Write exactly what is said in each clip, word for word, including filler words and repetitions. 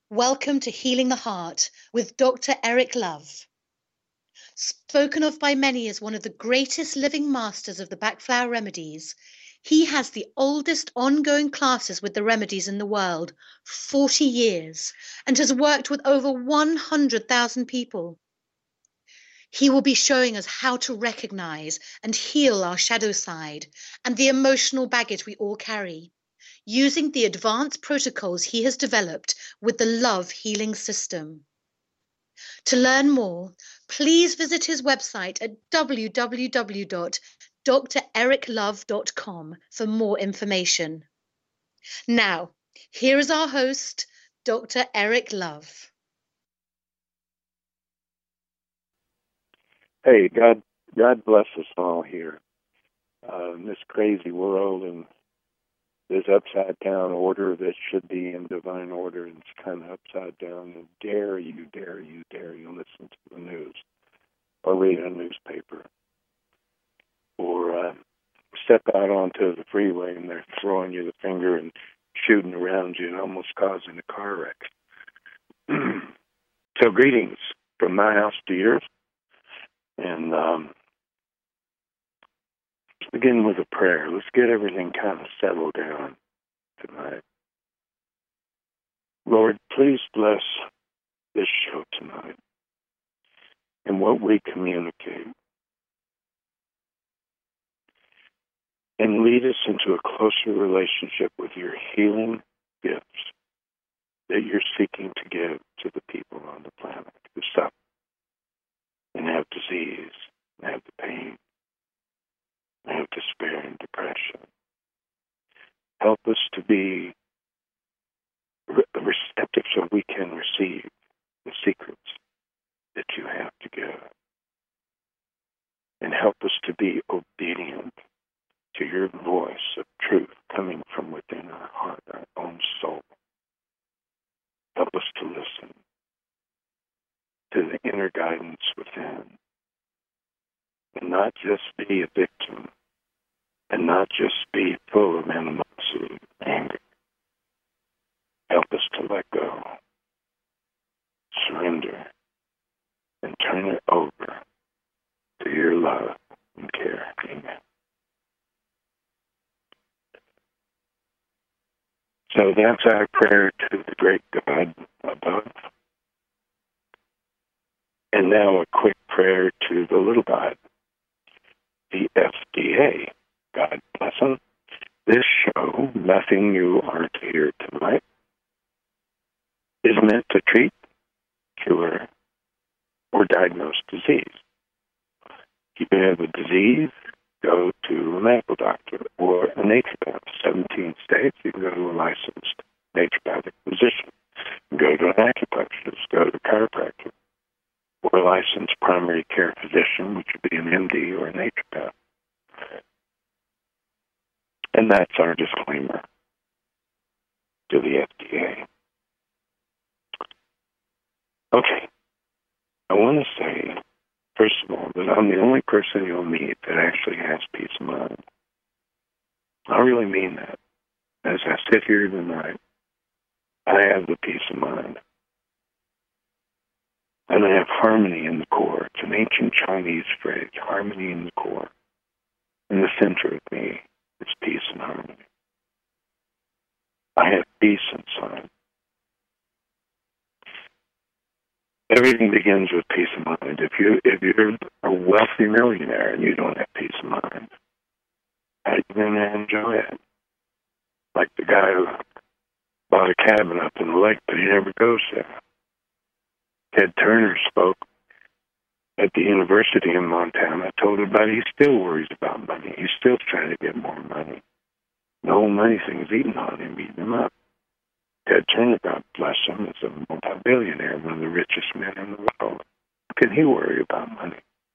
Welcome to Healing the Heart with Doctor Eric Love. Spoken of by many as one of the greatest living masters of the backflower remedies, he has the oldest ongoing classes with the remedies in the world, forty years, and has worked with over one hundred thousand people. He will be showing us how to recognize and heal our shadow side and the emotional baggage we all carry, using the advanced protocols he has developed with the Love Healing System. To learn more, please visit his website at w w w dot d r eric love dot com for more information. Now, here is our host, Doctor Eric Love. Hey, God, God bless us all here uh, in this crazy world and this upside down order that should be in divine order, and it's kind of upside down. And dare you, dare you, dare you listen to the news or read a newspaper or uh, step out onto the freeway and they're throwing you the finger and shooting around you and almost causing a car wreck. So greetings from my house to yours. And um, let's begin with a prayer. Let's get everything kind of settled down tonight. Lord, please bless this show tonight and what we communicate. And lead us into a closer relationship with your healing gifts that you're seeking to give to the people on the planet who suffer and have disease, and have the pain, and have despair and depression. Help us to be re- receptive so we can receive the secrets that you have to give. And help us to be obedient to your voice of truth coming from within our heart, our own soul. Help us to listen to the inner guidance within, and not just be a victim, and not just be full of animosity and anger. Help us to let go, surrender, and turn it over to your love and care. Amen. So that's our prayer to the great God above. And now a quick prayer to the little God, the F D A. God bless them. This show, Nothing You Aren't Here Tonight, is meant to treat, cure, or diagnose disease. If you have a disease, go to a medical doctor or a naturopath. seventeen states, you can go to a licensed naturopathic physician. Go to an acupuncturist, go to a chiropractor, or a licensed primary care physician, which would be an M D or a naturopath. And that's our disclaimer to the F D A. Okay. I want to say, first of all, that I'm the only person you'll meet that actually has peace of mind. I really mean that. As I sit here tonight, I have the peace of mind. And I have harmony in the core. It's an ancient Chinese phrase, harmony in the core. In the center of me is peace and harmony. I have peace inside. Everything begins with peace of mind. If you if you're a wealthy millionaire and you don't have peace of mind, how are you going to enjoy it? Like the guy who bought a cabin up in the lake, but he never goes there. Ted Turner spoke at the University in Montana, told everybody he still worries about money. He's still trying to get more money. The whole money thing is eating on him, eating him up. Ted Turner, God bless him, is a multi-billionaire, one of the richest men in the world. How can he worry about money?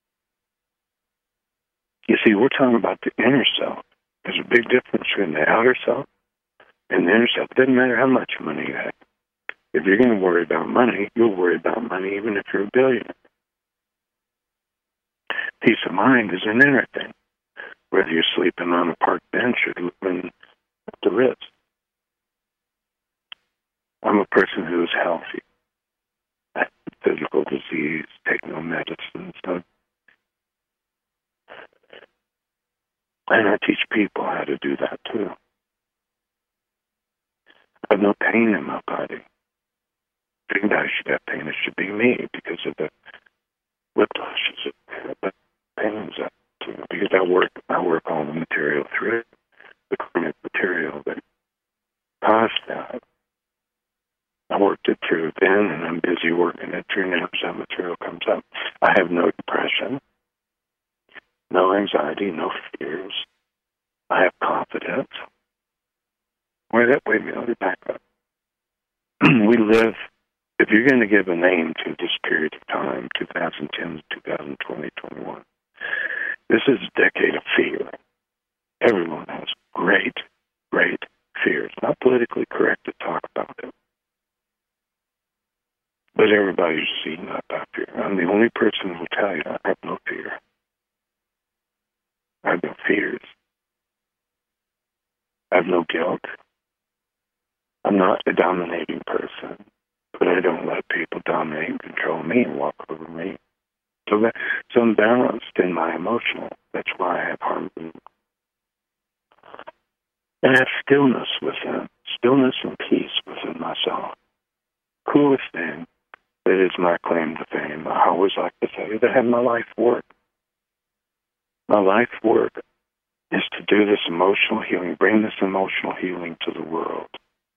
You see, we're talking about the inner self. There's a big difference between the outer self and the inner self. It doesn't matter how much money you have. If you're going to worry about money, you'll worry about money even if you're a billionaire. Peace of mind is an inner thing, whether you're sleeping on a park bench or living at the Ritz. I'm a person who is healthy. I have physical disease, take no medicine. So. And I teach people how to do that too. I have no pain in my body. If anybody should have pain, it should be me because of the whiplashes, the pains. That, you know, because I work, I work all the material through it, the karmic material that caused that. I worked it through then, and I'm busy working it through now as that material comes up. I have no depression, no anxiety, no fears. I have confidence. Wait, that, wait a minute, let me back up. We live, if you're going to give a name to this period of time, twenty ten to twenty twenty, twenty-one, this is a decade of fear. Everyone has great, great fear. It's not politically correct to talk about it. But everybody's seen that about fear. I'm the only person who will tell you I have no fear. I have no fears. I have no guilt. I'm not a dominating person, but I don't let people dominate and control me and walk over me. So, that, so I'm balanced in my emotional. That's why I have harmony. And I have stillness within, stillness and peace within myself. Coolest thing that is my claim to fame. I always like to say that I have my life work. My life work is to do this emotional healing, bring this emotional healing to the world.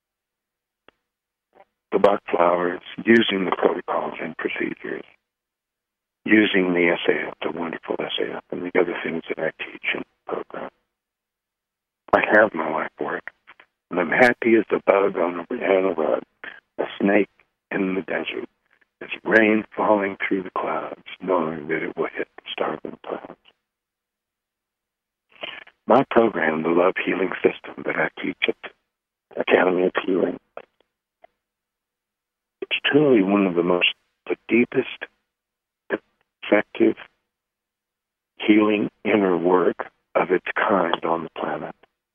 The Bach flowers, using the protocols and procedures, using the S A F, the wonderful S A F, and the other things that I teach in the program. I have my life work, and I'm happy as a bug on a banana rug, a snake in the desert. It's rain falling through the clouds, knowing that it will hit the starving clouds. My program, the Love Healing System that I teach at Academy of Healing, it's truly one of the most, the deepest, effective healing inner work of its kind on the planet.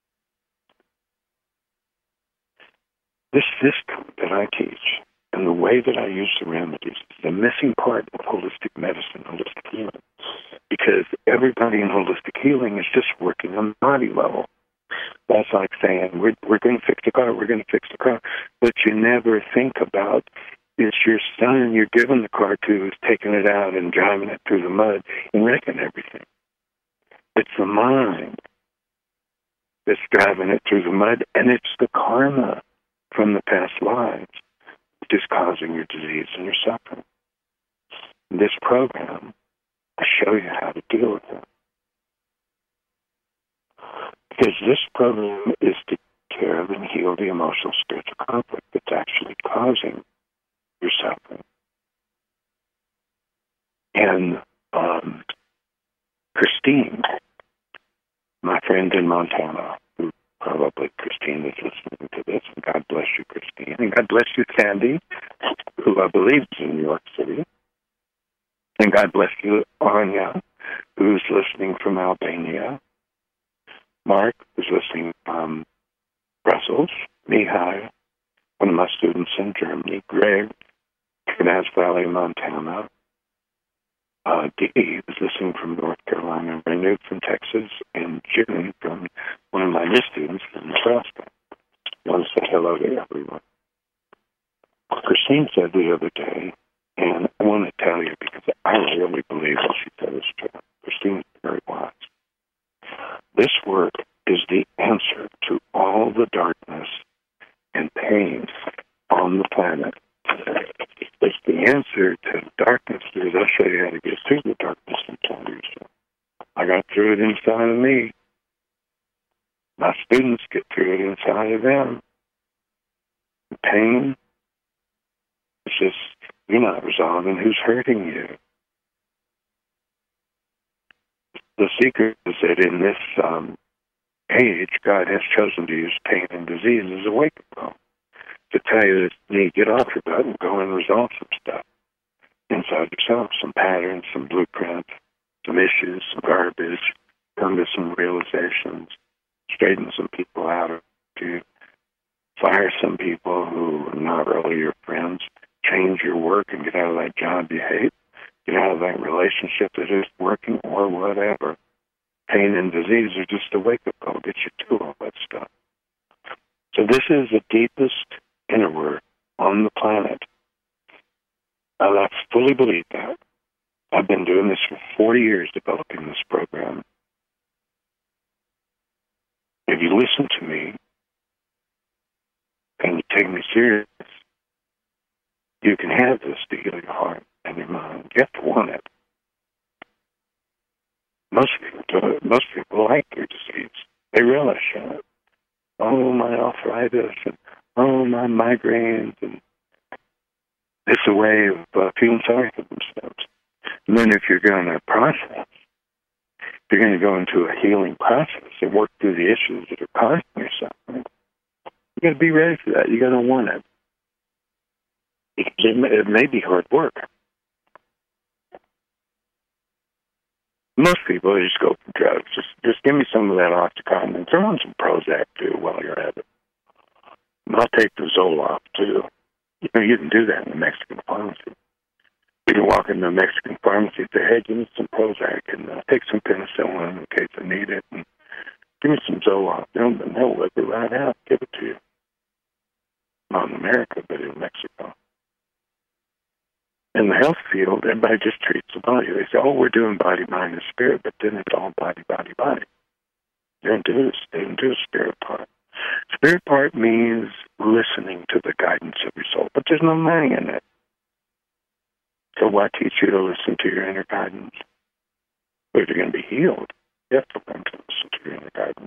This system that I teach and the way that I use the remedies is the missing part of holistic medicine, holistic healing. Because everybody in holistic healing is just working on the body level. That's like saying, we're, we're going to fix the car, we're going to fix the car. But you never think about, it's your son you're giving the car to who's taking it out and driving it through the mud and wrecking everything. It's the mind that's driving it through the mud, and it's the karma from the past lives which is causing your disease and your suffering. In this program, I show you how to deal with it. Because this program is to take care of and heal the emotional spiritual conflict that's actually causing your suffering. And um, Christine, my friend in Montana, who probably Christine is listening to this, and God bless you, Christine, and God bless you, Sandy, who I believe is in New York City, and God bless you, Anya, who's listening from Albania, Mark, who's listening from Brussels, Mihai, one of my students in Germany, Greg, Canas Valley, Montana, uh, Dee was listening from North Carolina, Renewed from Texas, and June from one of my new students from Nebraska. I want to say hello to everyone. Christine said the other day, and I want to tell you because I really believe what she said is true. Christine is very wise. This work is the answer to all the darkness and pain on the planet. It's the answer to darkness because I'll show you how to get through the darkness inside of yourself. I got through it inside of me. My students get through it inside of them. The pain, it's just, you're not resolving who's hurting you. The secret is that in this um, age, God has chosen to use pain and disease as a wake-up call to tell you that you need to get off your butt and go and resolve some stuff inside yourself, some patterns, some blueprints, some issues, some garbage, come to some realizations, straighten some people out of you, Fire some people who are not really your friends. Change your work and get out of that job you hate. Get out of that relationship that isn't working or whatever. Pain and disease are just a wake-up call. Get you to all that stuff. So this is the deepest inner work on the planet. And I fully believe that. I've been doing this for forty years, developing this program. If you listen to me and you take me serious, you can have this to heal your heart and your mind. You have to want it. Most people do it. Most people like your disease. They relish in it. Oh, my arthritis, and oh, my migraines, and it's a way of uh, feeling sorry for themselves. And then if you're going to process, if you're going to go into a healing process and work through the issues that are causing your suffering, you got to be ready for that. You got to want it. It may, it may be hard work. Most people just go for drugs. Just, just give me some of that Oxycontin and throw in some Prozac too while you're at it. And I'll take the Zoloft too. You know, you can do that in the Mexican pharmacy. You can walk into a Mexican pharmacy and say, hey, give me some Prozac and uh, take some penicillin in case I need it. And give me some Zoloft. They'll, they'll whip it right out, give it to you. Not in America, but in Mexico. In the health field, everybody just treats the body. They say, oh, we're doing body, mind, and spirit, but then it's all body, body, body. They don't do this. They don't do the spirit part. Spirit part means listening to the guidance of your soul, but there's no money in it. So why teach you to listen to your inner guidance? Well, if you're going to be healed, you have to learn to listen to your inner guidance.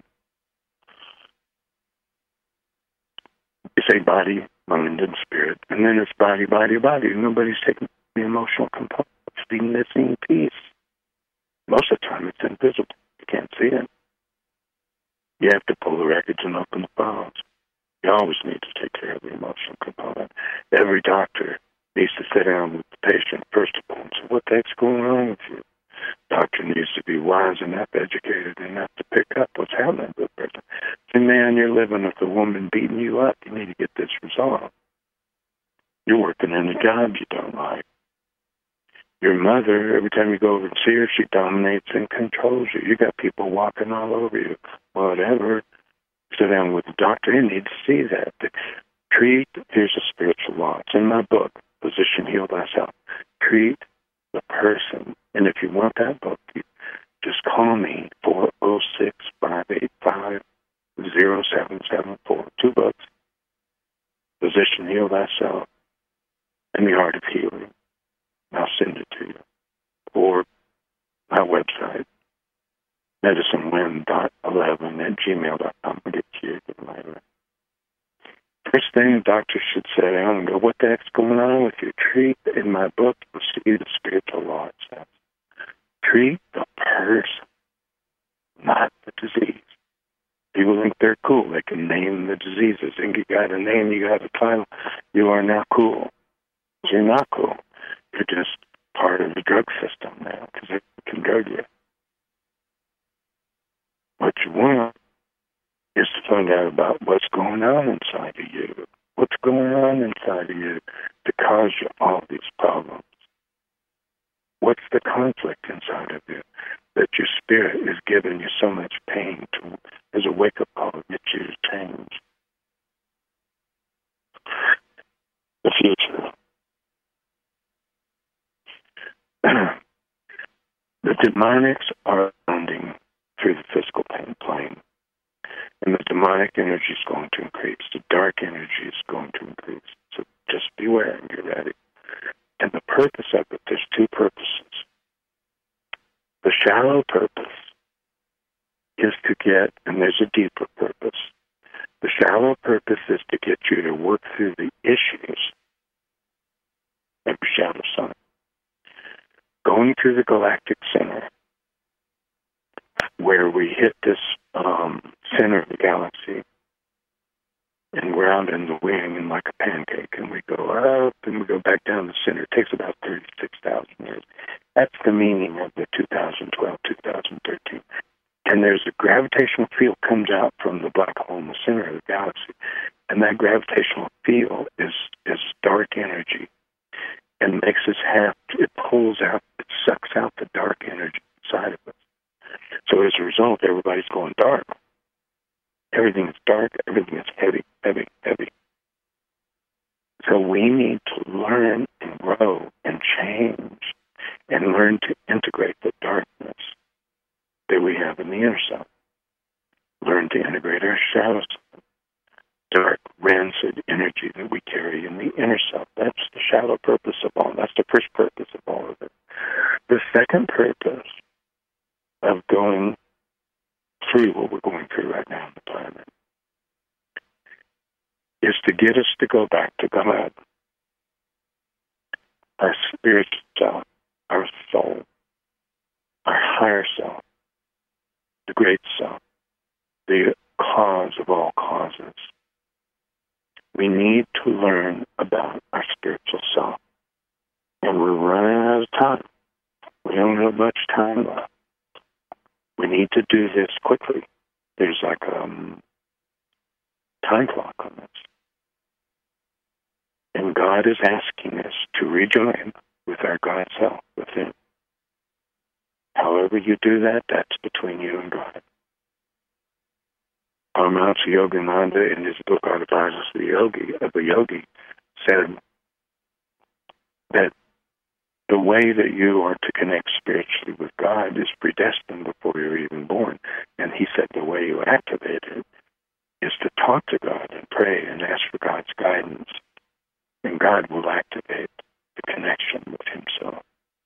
You say body, mind, and spirit, and then it's body, body, body. Nobody's taking the emotional component. It's the missing piece. Most of the time, it's invisible. You can't see it. You have to pull the records and open the files. You always need to take care of the emotional component. Every doctor needs to sit down with the patient, first of all, and say, what the heck's going on with you? Doctor needs to be wise enough, educated enough to pick up what's happening with the person. Say, man, you're living with a woman beating you up. You need to get this resolved. You're working in a job you don't like. Your mother, every time you go over and see her, she dominates and controls you. You got people walking all over you. Whatever. Sit down with the doctor. You need to see that. Treat, here's a spiritual law. It's in my book, Physician Heal Thyself. Treat the person. And if you want that book, you just call me, four oh six, five eight five, oh seven seven four. Two books. Physician Heal Thyself and The Art of Healing. I'll send it to you. Or my website, medicine wind dot eleven at gmail dot com. I'll get to you later. First thing, a doctor should sit down and go, what the heck's going on with you? Treat, in my book, you'll see the spiritual law, it says. Treat the person, not the disease. People think they're cool. They can name the diseases. And you got a name, you got a title. You are now cool. You're not cool. You're just part of the drug system now because it can drug you. What you want is to find out about what's going on inside of you. What's going on inside of you to cause you all these problems? What's the conflict inside of you that your spirit is giving you so much pain to, as a wake-up call to get you to change? The future. The demonics are landing through the physical pain plane. And the demonic energy is going to increase. The dark energy is going to increase. So just beware and get ready. And the purpose of it, there's two purposes. The shallow purpose is to get, and there's a deeper purpose. The shallow purpose is to get you to work through the issues of your shadow sun. Going through the galactic center, where we hit this um, center of the galaxy, and we're out in the wing and like a pancake, and we go up and we go back down the center. It takes about thirty-six thousand years. That's the meaning of the two thousand twelve, two thousand thirteen And there's a gravitational field comes out from the black hole in the center of the galaxy. And that gravitational field is, is dark energy and makes us have, it pulls out, it sucks out the dark energy inside of us. So as a result, everybody's going dark. Everything is dark, everything is heavy, heavy, heavy. So we need to learn and grow and change and learn to integrate the darkness that we have in the inner self. Learn to integrate our shadow self, dark, rancid energy that we carry in the inner self. That's the shallow purpose of all. That's the first purpose of all of it. The second purpose of going through what we're going through right now on the planet is to get us to go back to God, our spiritual self, our soul, our higher self, the great self, the cause of all causes. We need to learn about our spiritual self. And we're running out of time. We don't have much time left. We need to do this quickly. There's like a um, time clock on this. And God is asking us to rejoin with our God self within. However you do that, that's between you and God. Paramahansa Yogananda, in his book On the Advisors of the Yogi, of the Yogi, said that the way that you are to connect spiritually with God is predestined before you're even born. And he said the way you activate it is to talk to God and pray and ask for God's guidance. And God will activate the connection with himself.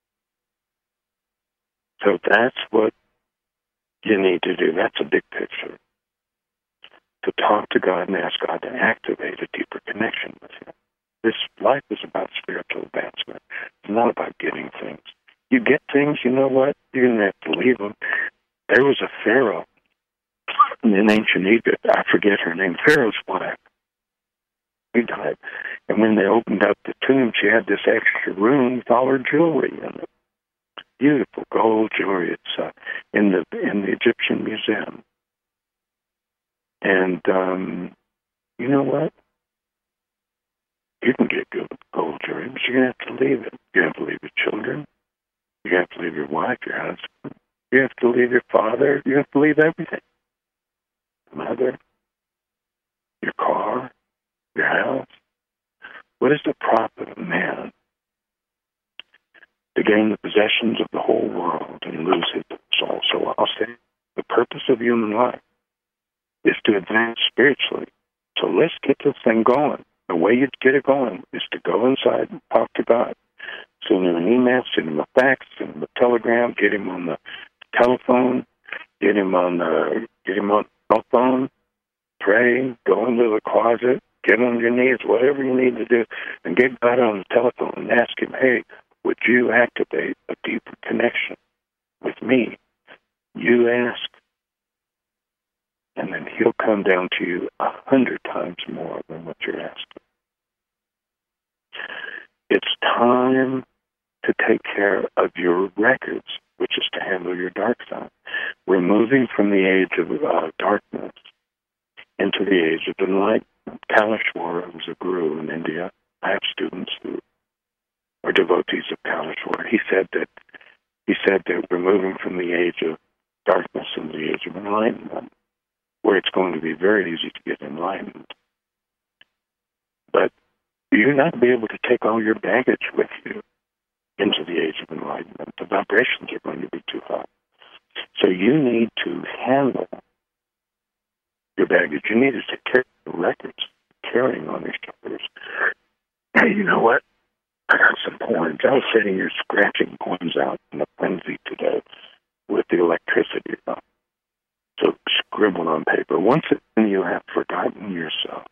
So that's what you need to do. That's a big picture. To talk to God and ask God to activate a deeper connection with him. This life is about spiritual advancement. It's not about getting things. You get things, you know what? You're going to have to leave them. There was a pharaoh in ancient Egypt. I forget her name. Pharaoh's wife. He died. And when they opened up the tomb, she had this extra room with all her jewelry in it. Beautiful gold jewelry. It's uh, in the in the Egyptian Museum. And um, you know what? You can get good gold jewelry, but you're going to have to leave it. You have to leave your children. You have to leave your wife, your husband. You have to leave your father. You have to leave everything. Mother, your car, your house. What is the profit of man to gain the possessions of the whole world and lose his soul? So I'll say the purpose of human life is to advance spiritually. So let's get this thing going. The way you get it going is to go inside and talk to God. Send him an email, send him a fax, send him a telegram, get him on the telephone, get him on the get him on the cell phone, pray, go into the closet, get on your knees, whatever you need to do, and get God on the telephone and ask him, hey, would you activate a deeper connection with me? You ask. And then he'll come down to you a hundred times more than what you're asking. It's time to take care of your records, which is to handle your dark side. We're moving from the age of uh, darkness into the age of enlightenment. Kaleshwar was a guru in India. I have students who are devotees of Kaleshwar. He said that he said that we're moving from the age of darkness into the age of enlightenment, where it's going to be very easy to get enlightened. But you're not be able to take all your baggage with you into the age of enlightenment. The vibrations are going to be too high. So you need to handle your baggage. You need to take care of the records carrying on your shoulders. Hey, you know what? I got some poems. I was sitting here scratching poems out in a frenzy today with the electricity on. So scribble on paper. Once again, you have forgotten yourself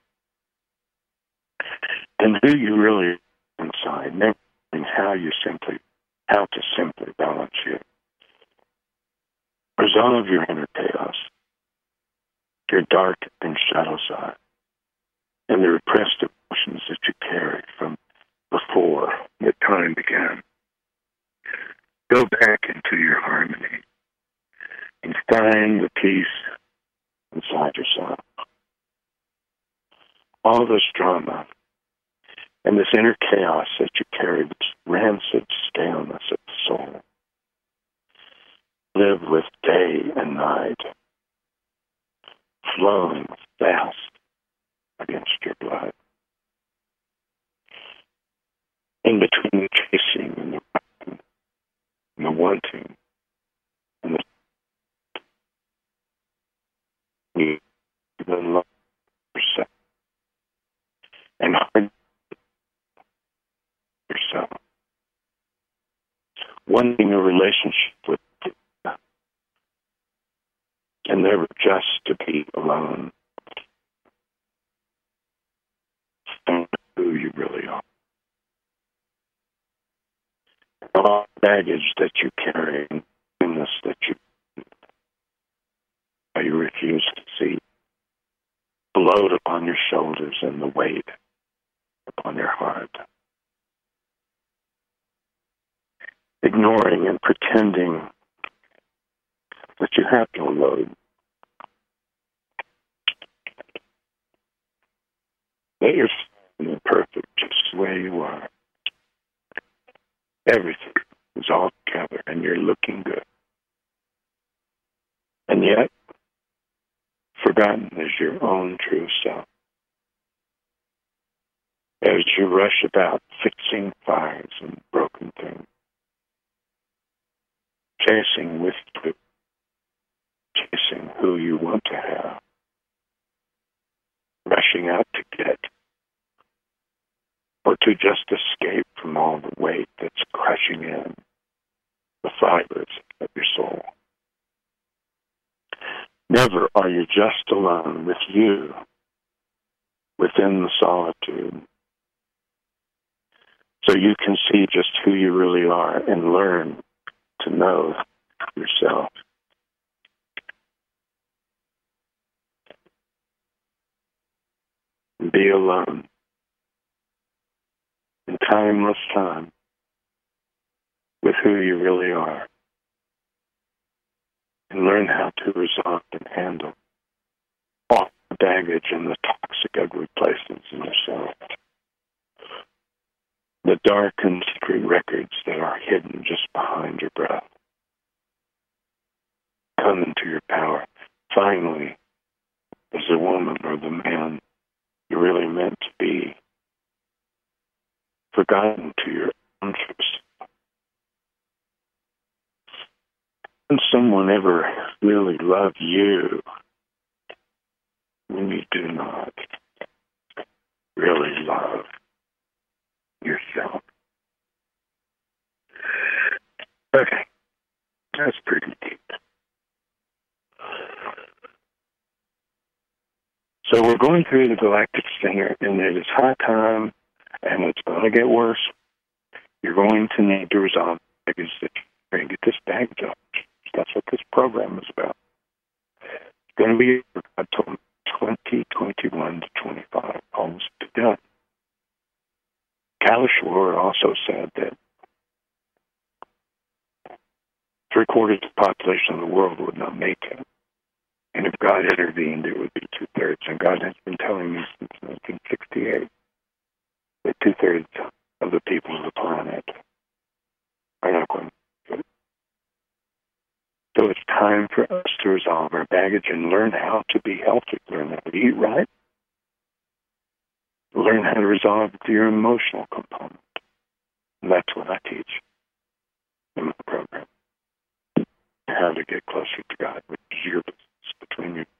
and who you really are inside, and how you simply, how to simply balance you. Resolve your inner chaos, your dark and shadow side, and the repressed emotions that you carry from before the time began. Go back into your harmony and Find the peace inside yourself. All this drama and this inner chaos that you carry, this rancid staleness of the soul. Live with day and night, flowing fast against your blood. In between the chasing and the running, and the wanting, and the you even love yourself and hard yourself. Wanting a relationship with you and never just to be alone. And who you really are. All baggage that you carry, goodness that you you refuse to see, load upon your shoulders and the weight upon your heart. Ignoring and pretending that you have no load. That you're perfect just the way you are. Everything is all together and you're looking good. And yet, forgotten is your own true self. As you rush about fixing fires and broken things, chasing with you, chasing who you want to have, rushing out to get, or to just escape from all the weight that's crushing in the fibers of your soul. Never are you just alone with you within the solitude. So you can see just who you really are and learn to know yourself. Be alone in timeless time with who you really are. And learn how to resolve and handle all the baggage and the toxic, ugly places in yourself. The dark and secret records that are hidden just behind your breath. Come into your power. Finally, as the woman or the man you're really meant to be. Forgotten to your own truth. Can someone ever really love you when you do not really love yourself? Okay, that's pretty deep. So we're going through the Galactic Stinger, and it is high time, and it's going to get worse. You're going to need to resolve baggage that you're going to get this baggage off. That's what this program is about. It's going to be until twenty twenty-one to twenty-five, almost done. Kalishwar also said that three quarters of the population of the world would not make it. And if God intervened, it would be two-thirds. And God has been telling me since nineteen sixty-eight that two-thirds of the people of the planet are not going to do it. So it's time for us to resolve our baggage and learn how to be healthy, learn how to eat right, learn how to resolve your emotional component. And that's what I teach in my program. How to get closer to God, which is your business between you.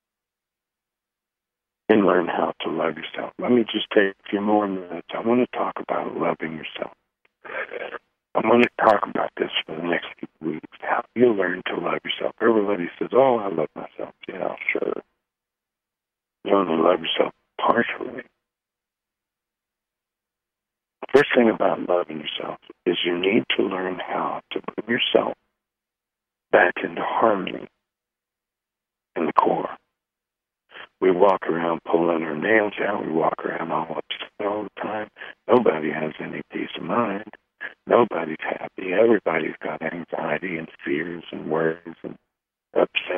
And learn how to love yourself. Let me just take a few more minutes. I want to talk about loving yourself. I'm going to talk about this for the next few weeks. How you learn to love yourself. Everybody says, oh, I love myself. Yeah, sure. You only love yourself partially. The first thing about loving yourself is you need to learn how to bring yourself back into harmony in the core. We walk around pulling our nails out. We walk around all upset all the time. Nobody has any peace of mind. Nobody's happy. Everybody's got anxiety and fears and worries and upset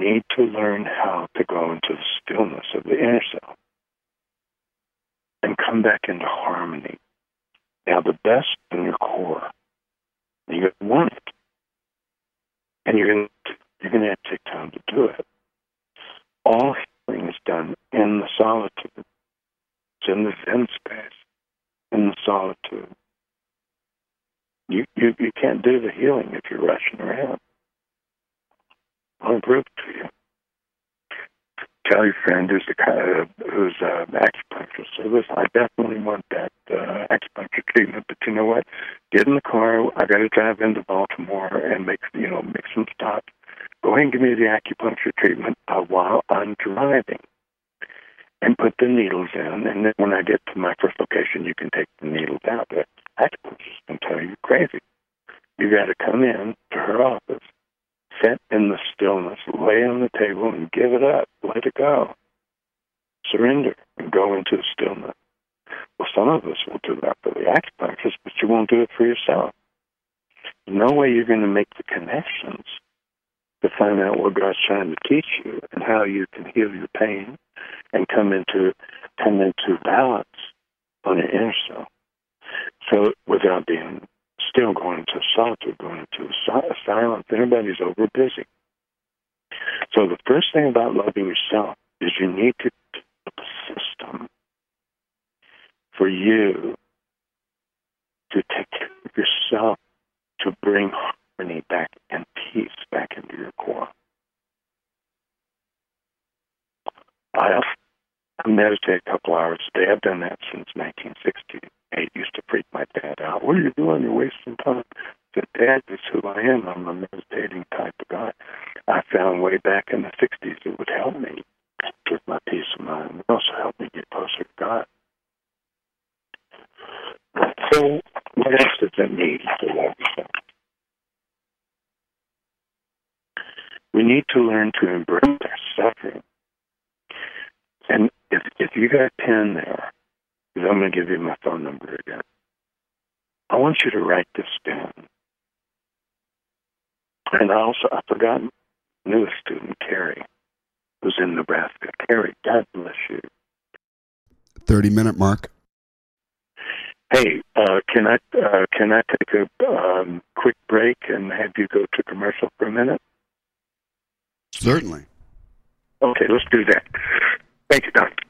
need to learn how to go into the stillness of the inner self and come back into harmony. Now, the best in your core, you want it, and you're going to, you're going to have to take time to do it. All healing is done in the solitude. It's in the Zen space, in the solitude. You, you, you can't do the healing if you're rushing around. I'll prove it to you. Tell your friend who's a uh, who's an acupuncturist. So listen, I definitely want that uh, acupuncture treatment, but you know what? Get in the car. I got to drive into Baltimore and make you know make some stops. Go ahead and give me the acupuncture treatment uh, while I'm driving, and put the needles in. And then when I get to my first location, you can take the needles out. The acupuncturist can tell you you're crazy. You got to come in to her office. Sit in the stillness, lay on the table and give it up. Let it go. Surrender and go into the stillness. Well, some of us will do that for the acupuncturist, but you won't do it for yourself. No way you're going to make the connections to find out what God's trying to teach you and how you can heal your pain and come into come into balance on your inner self. So without being still going into solitude, going into silence, everybody's over busy. So the first thing about loving yourself is you need to develop a system for you to take care of yourself, to bring harmony back and peace back into your core. I meditate a couple hours a day. I've done that since nineteen sixty-eight. It used to freak my dad out. What are you doing? You're wasting time. I said, Dad, this is who I am. I'm a meditating type of guy. I found way back in the sixties it would help me with my peace of mind. It also helped me get closer to God. So what else does it mean to love yourself? We need to learn to embrace our suffering. And if, if you got a pen there, because I'm going to give you my phone number again, I want you to write this down. And I also, I forgot newest student, Carrie, who's in Nebraska. Carrie, God bless you. thirty-minute mark. Hey, uh, can I uh, can I take a um, quick break and have you go to commercial for a minute? Certainly. Okay, let's do that. Thank you, Doctor.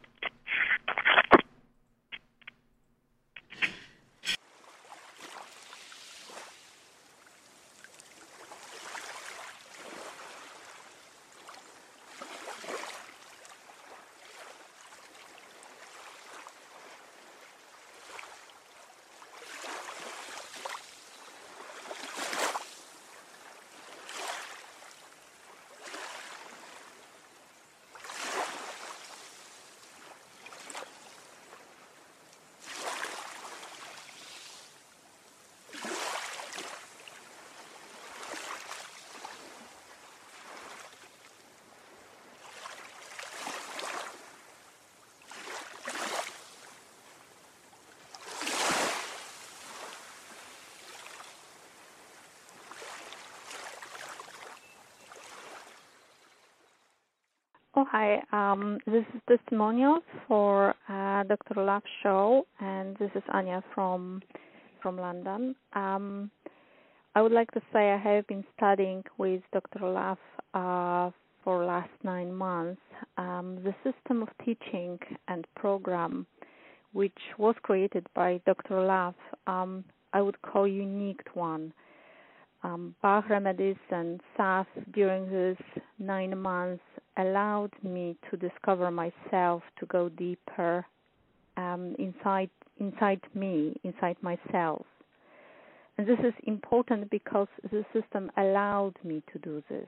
Oh, hi. Um, this is testimonials for uh, Doctor Love's show, and this is Anya from from London. Um, I would like to say I have been studying with Doctor Love uh, for last nine months. Um, the system of teaching and program, which was created by Doctor Love, um, I would call unique one. Um, Bach remedies and S A F during these nine months allowed me to discover myself, to go deeper um, inside inside me, inside myself. And this is important because the system allowed me to do this.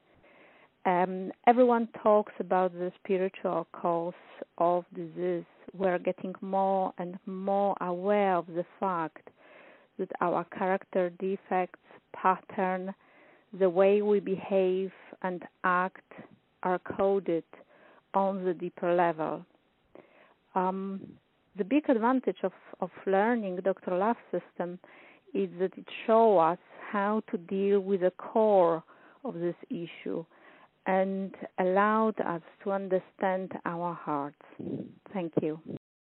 Um, everyone talks about the spiritual cause of disease. We're getting more and more aware of the fact that our character defects, pattern, the way we behave and act are coded on the deeper level. Um, the big advantage of, of learning Doctor Love's system is that it shows us how to deal with the core of this issue and allowed us to understand our hearts. Thank you.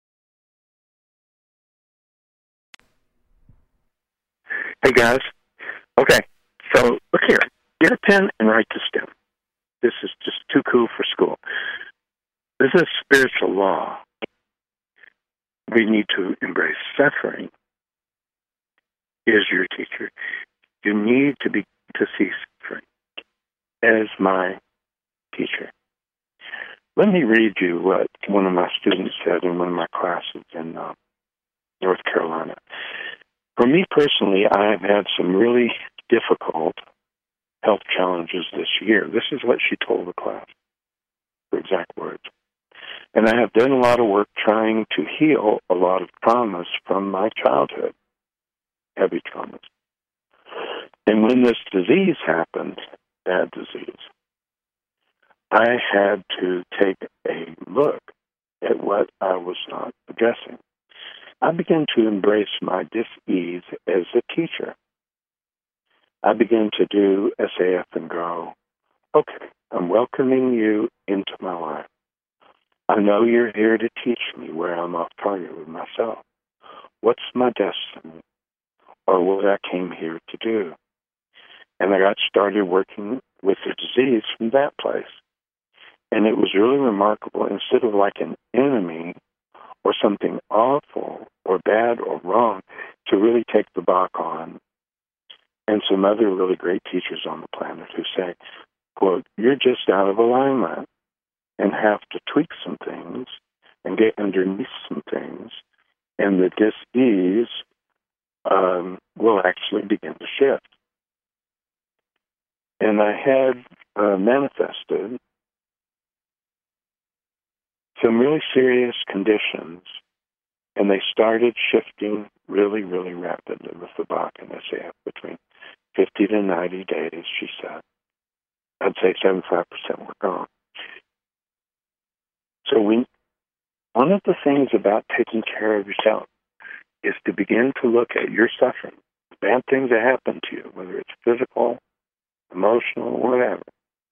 Hey, guys. Okay, so look here. Get a pen and write this down. This is just too cool for school. This is spiritual law. We need to embrace suffering. Is your teacher. You need to be to see suffering as my teacher. Let me read you what one of my students said in one of my classes in uh, North Carolina. For me personally, I have had some really difficult health challenges this year. This is what she told the class, her exact words. And I have done a lot of work trying to heal a lot of traumas from my childhood, heavy traumas. And when this disease happened, bad disease, I had to take a look at what I was not addressing. I began to embrace my dis-ease as a teacher. I began to do S A F and go, okay, I'm welcoming you into my life. I know you're here to teach me where I'm off target with myself. What's my destiny? Or what I came here to do? And I got started working with the disease from that place. And it was really remarkable. Instead of like an enemy or something awful or bad or wrong, to really take the Bach on, and some other really great teachers on the planet who say, quote, you're just out of alignment and have to tweak some things and get underneath some things, and the dis-ease um, will actually begin to shift. And I had uh, manifested some really serious conditions, and they started shifting really, really rapidly with the Bach and S A F between fifty to ninety days, she said. I'd say seventy-five percent were gone. So we, one of the things about taking care of yourself is to begin to look at your suffering, bad things that happen to you, whether it's physical, emotional, whatever,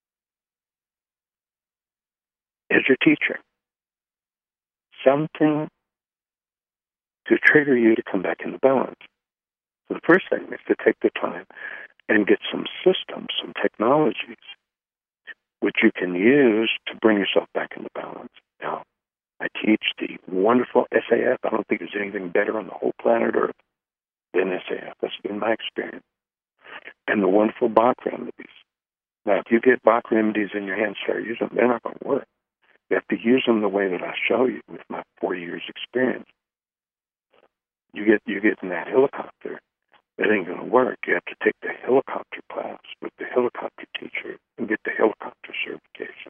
as your teacher. Something to trigger you to come back into balance. So the first thing is to take the time and get some systems, some technologies, which you can use to bring yourself back into balance. Now, I teach the wonderful S A F. I don't think there's anything better on the whole planet Earth than S A F. That's been my experience. And the wonderful Bach remedies. Now, if you get Bach remedies in your hands, start using them, they're not going to work. You have to use them the way that I show you with my four years experience. You get you get in that helicopter, it ain't going to work. You have to take the helicopter class with the helicopter teacher and get the helicopter certification.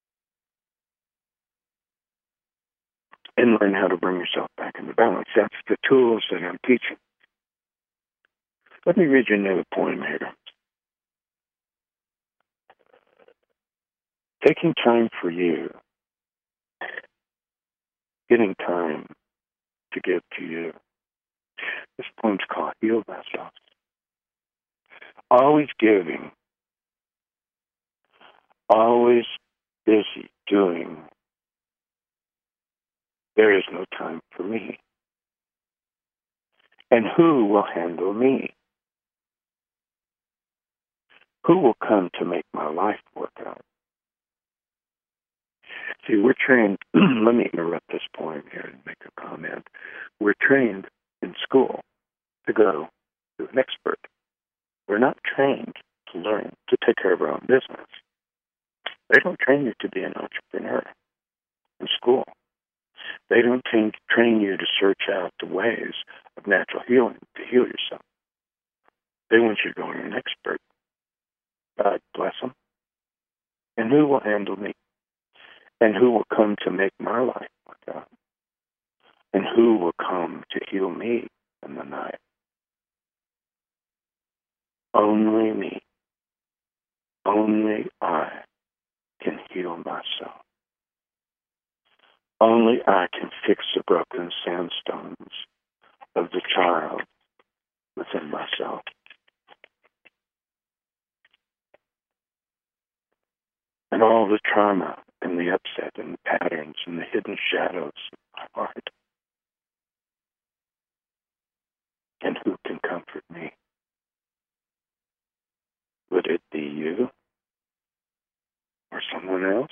And learn how to bring yourself back into balance. That's the tools that I'm teaching. Let me read you another poem here. Taking time for you. Getting time to give to you. This poem's called Heal Myself. Always giving. Always busy doing. There is no time for me. And who will handle me? Who will come to make my life work out? See, we're trained, let me interrupt this poem here and make a comment. We're trained in school to go to an expert. We're not trained to learn to take care of our own business. They don't train you to be an entrepreneur in school. They don't train, train you to search out the ways of natural healing to heal yourself. They want you to go to an expert. God bless them. And who will handle me? And who will come to make my life work out? And who will come to heal me in the night? Only me. Only I can heal myself. Only I can fix the broken sandstones of the child within myself. and all the trauma and the upset and the patterns and the hidden shadows of my heart. And who can comfort me? Would it be you or someone else?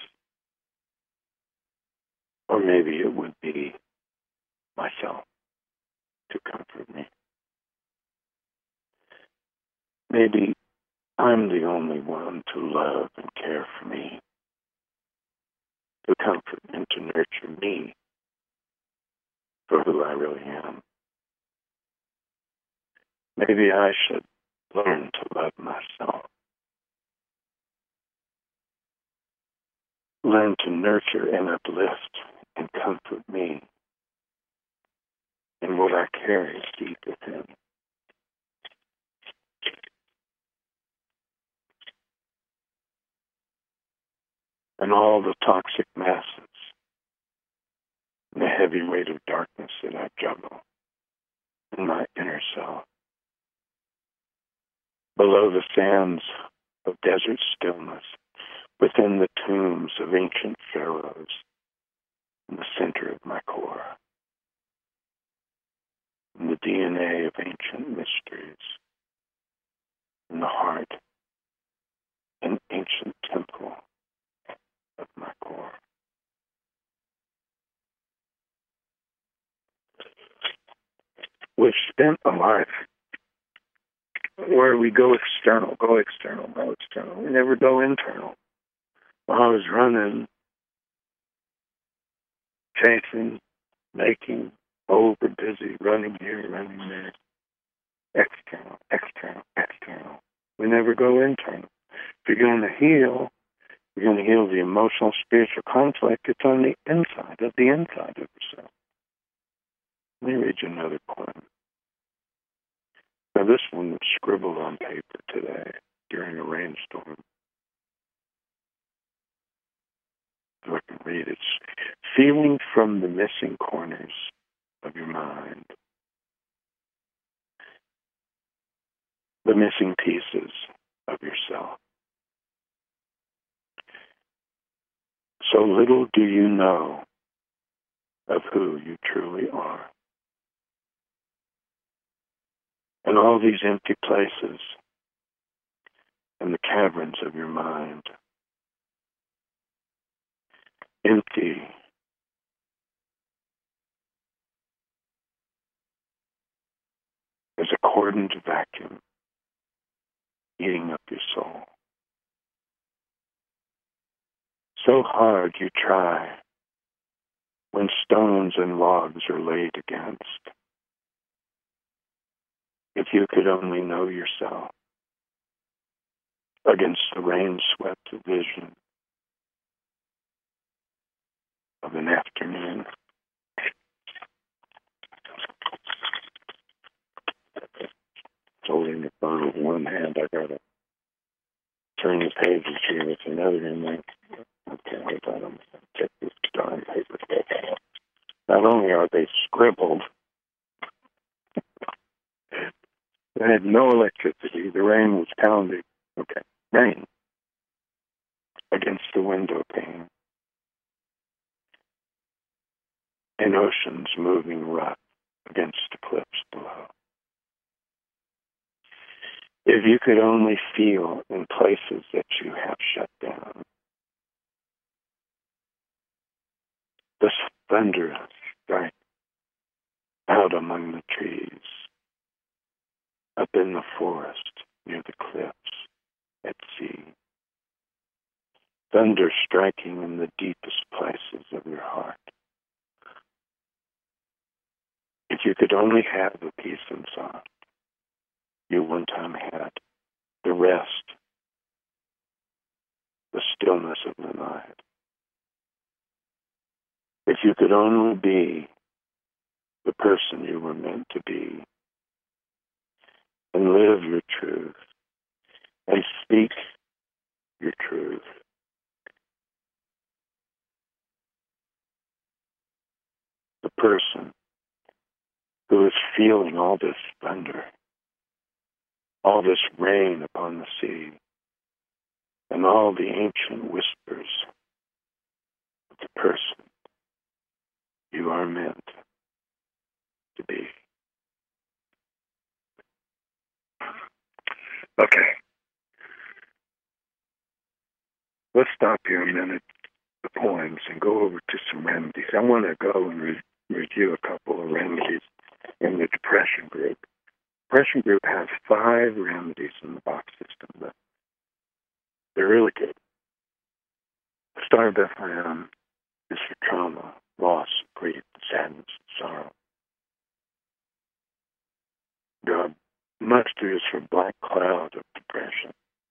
Or maybe it would be myself to comfort me. Maybe I'm the only one to love and care for me, to comfort and to nurture me for who I really am. Maybe I should learn to love myself, learn to nurture and uplift and comfort me in what I carry deep within. And all the toxic masses and the heavy weight of darkness that I juggle in my inner self. Below the sands of desert stillness, within the tombs of ancient pharaohs, in the center of my core, in the D N A of ancient mysteries, in the heart, an ancient temple of my core. We've spent a life where we go external, go external, go external. We never go internal. While I was running, chasing, making, over busy, running here, running there. External, external, external. We never go internal. If you're going to heal, you're going to heal the emotional, spiritual conflict. It's on the inside of the inside of yourself. Let me read you another poem. Now, this one was scribbled on paper today during a rainstorm. So I can read it. Feeling from the missing corners of your mind, the missing pieces of yourself. So little do you know of who you truly are. And all these empty places and the caverns of your mind, empty as a cordoned vacuum eating up your soul. So hard you try when stones and logs are laid against. If you could only know yourself against the rain-swept vision of an afternoon. Holding the phone with one hand, I gotta turn the pages here with another in there. Okay, hold on, I'm gonna take this darn paper clip out. Not only are they scribbled, they had no electricity. The rain was pounding. Okay, rain against the window pane. And oceans moving rough against the cliffs below. If you could only feel in places that you have shut down, the thunder strike out among the trees, up in the forest, near the cliffs, at sea. Thunder striking in the deepest places of your heart. If you could only have the peace inside you one time had, the rest, the stillness of the night. If you could only be the person you were meant to be and live your truth and speak your truth. The person who is feeling all this thunder, all this rain upon the sea, and all the ancient whispers of the person you are meant to be. Okay. Let's stop here a minute, the poems, and go over to some remedies. I want to go and re- review a couple of remedies in the depression group. Depression group has five remedies in the box system, but they're really good. Star of Bethlehem is for trauma, loss, grief, sadness, sorrow. The mustard is for black cloud of depression.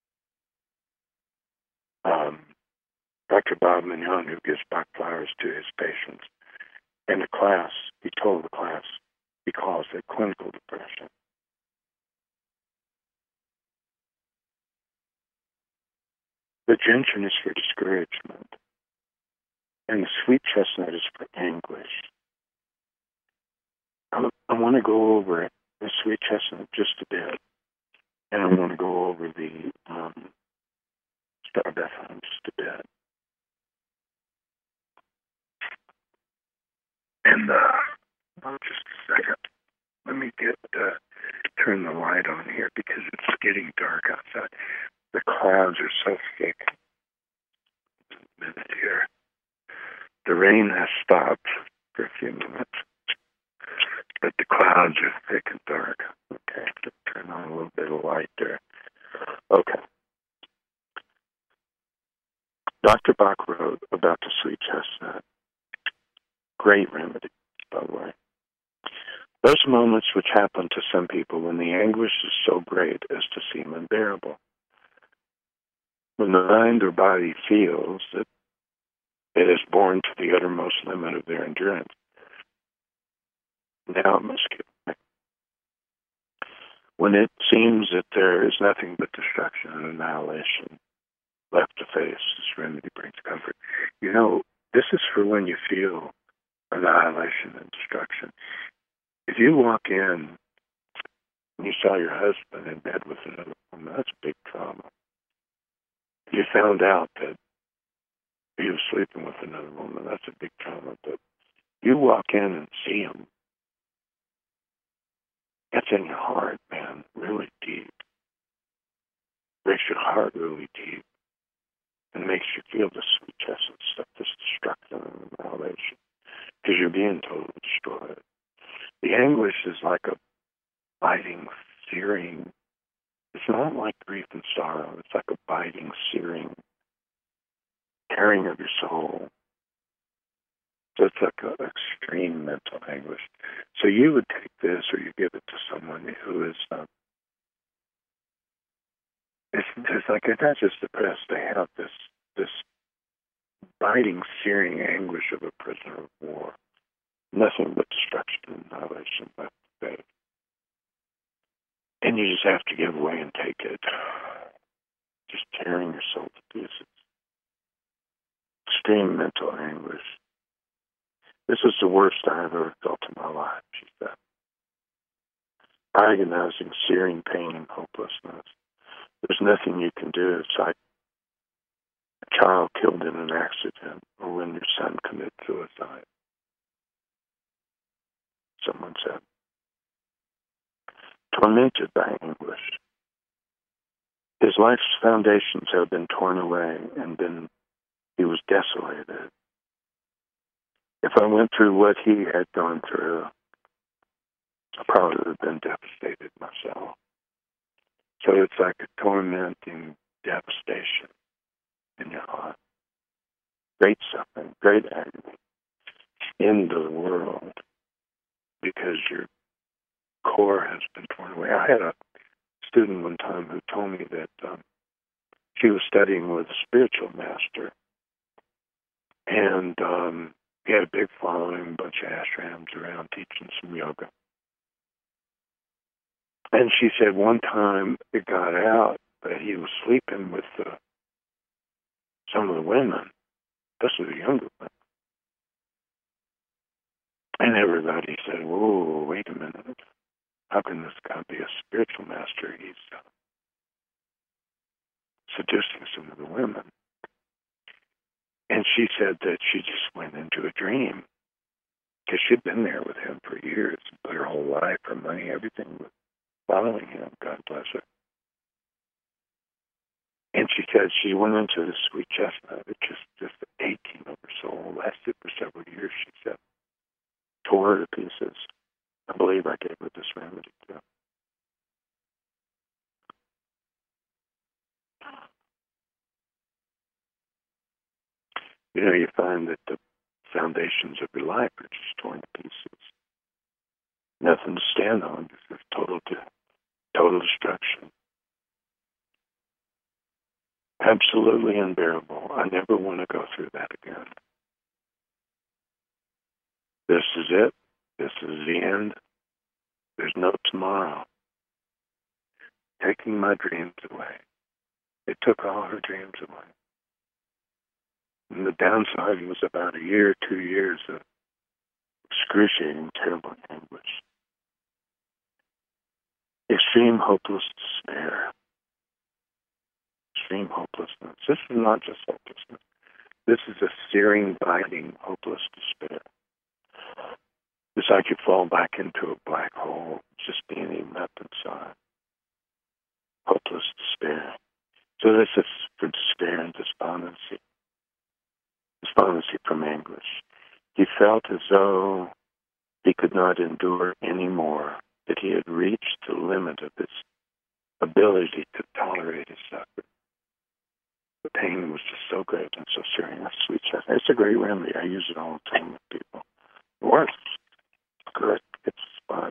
Um, Doctor Bob Mignon, who gives black flowers to his patients, in the class, he told the class, he calls it clinical depression. The gentian is for discouragement, and the sweet chestnut is for anguish. I, I want to go over the sweet chestnut just a bit, and I want to go over the um, Star of Bethlehem just a bit. And uh, oh, just a second. Let me get uh, turn the light on here because it's getting dark outside. The clouds are so thick. A minute here. The rain has stopped for a few minutes, but the clouds are thick and dark. Okay, just turn on a little bit of light there. Okay. Doctor Bach wrote about the sweet chestnut. Great remedy, by the way. Those moments which happen to some people when the anguish is so great as to seem unbearable. When the mind or body feels that it is borne to the uttermost limit of their endurance. Now it must get back. When it seems that there is nothing but destruction and annihilation left to face, this remedy brings comfort. You know, this is for when you feel annihilation and destruction. If you walk in and you saw your husband in bed with another woman, that's a big trauma. If you found out that he was sleeping with another woman, that's a big trauma. But you walk in and see him, that's in your heart, man, really deep. Breaks your heart really deep and makes you feel the sweet chestnut stuff, this destruction and annihilation, because you're being totally destroyed. The anguish is like a biting, searing. It's not like grief and sorrow. It's like a biting, searing, tearing of your soul. So it's like an extreme mental anguish. So you would take this or you give it to someone who is, um, it's, it's like they're not just depressed. They have this, this biting, searing anguish of a prisoner of war. Nothing but destruction and annihilation left to face. And you just have to give away and take it. Just tearing your soul to pieces. Extreme mental anguish. This is the worst I have ever felt in my life, she said. Agonizing, searing pain and hopelessness. There's nothing you can do. It's like a child killed in an accident or when your son commits suicide. Someone said. Tormented by anguish. His life's foundations have been torn away and been, he was desolated. If I went through what he had gone through, I probably would have been devastated myself. So it's like a tormenting devastation in your heart. Great suffering, great agony in the world because your core has been torn away. I had a student one time who told me that um, she was studying with a spiritual master, and um, he had a big following, a bunch of ashrams around teaching some yoga. And she said one time it got out that he was sleeping with uh, some of the women, especially the younger women. And everybody said, whoa, wait a minute. How can this guy be a spiritual master? He's uh, seducing some of the women. And she said that she just went into a dream because she'd been there with him for years, but her whole life, her money, everything was following him, God bless her. And she said she went into this sweet chestnut. It just, just aching of her soul, lasted for several years, she said. Tore her to pieces. I believe I gave her this remedy too. You know, you find that the foundations of your life are just torn to pieces. Nothing to stand on, just total, total destruction. Absolutely unbearable. I never want to go through that again. This is it. This is the end. There's no tomorrow. Taking my dreams away. It took all her dreams away. And the downside was about a year, two years of excruciating, terrible anguish. Extreme hopeless despair. Extreme hopelessness. This is not just hopelessness. This is a searing, biting, hopeless despair. It's like you fall back into a black hole, just being eaten up inside. Hopeless despair. So this is for despair and despondency. Despondency from anguish. He felt as though he could not endure any more, that he had reached the limit of his ability to tolerate his suffering. The pain was just so great and so searing. That's sweet stuff. It's a great remedy. I use it all the time with people. It works. Good. It's the spot.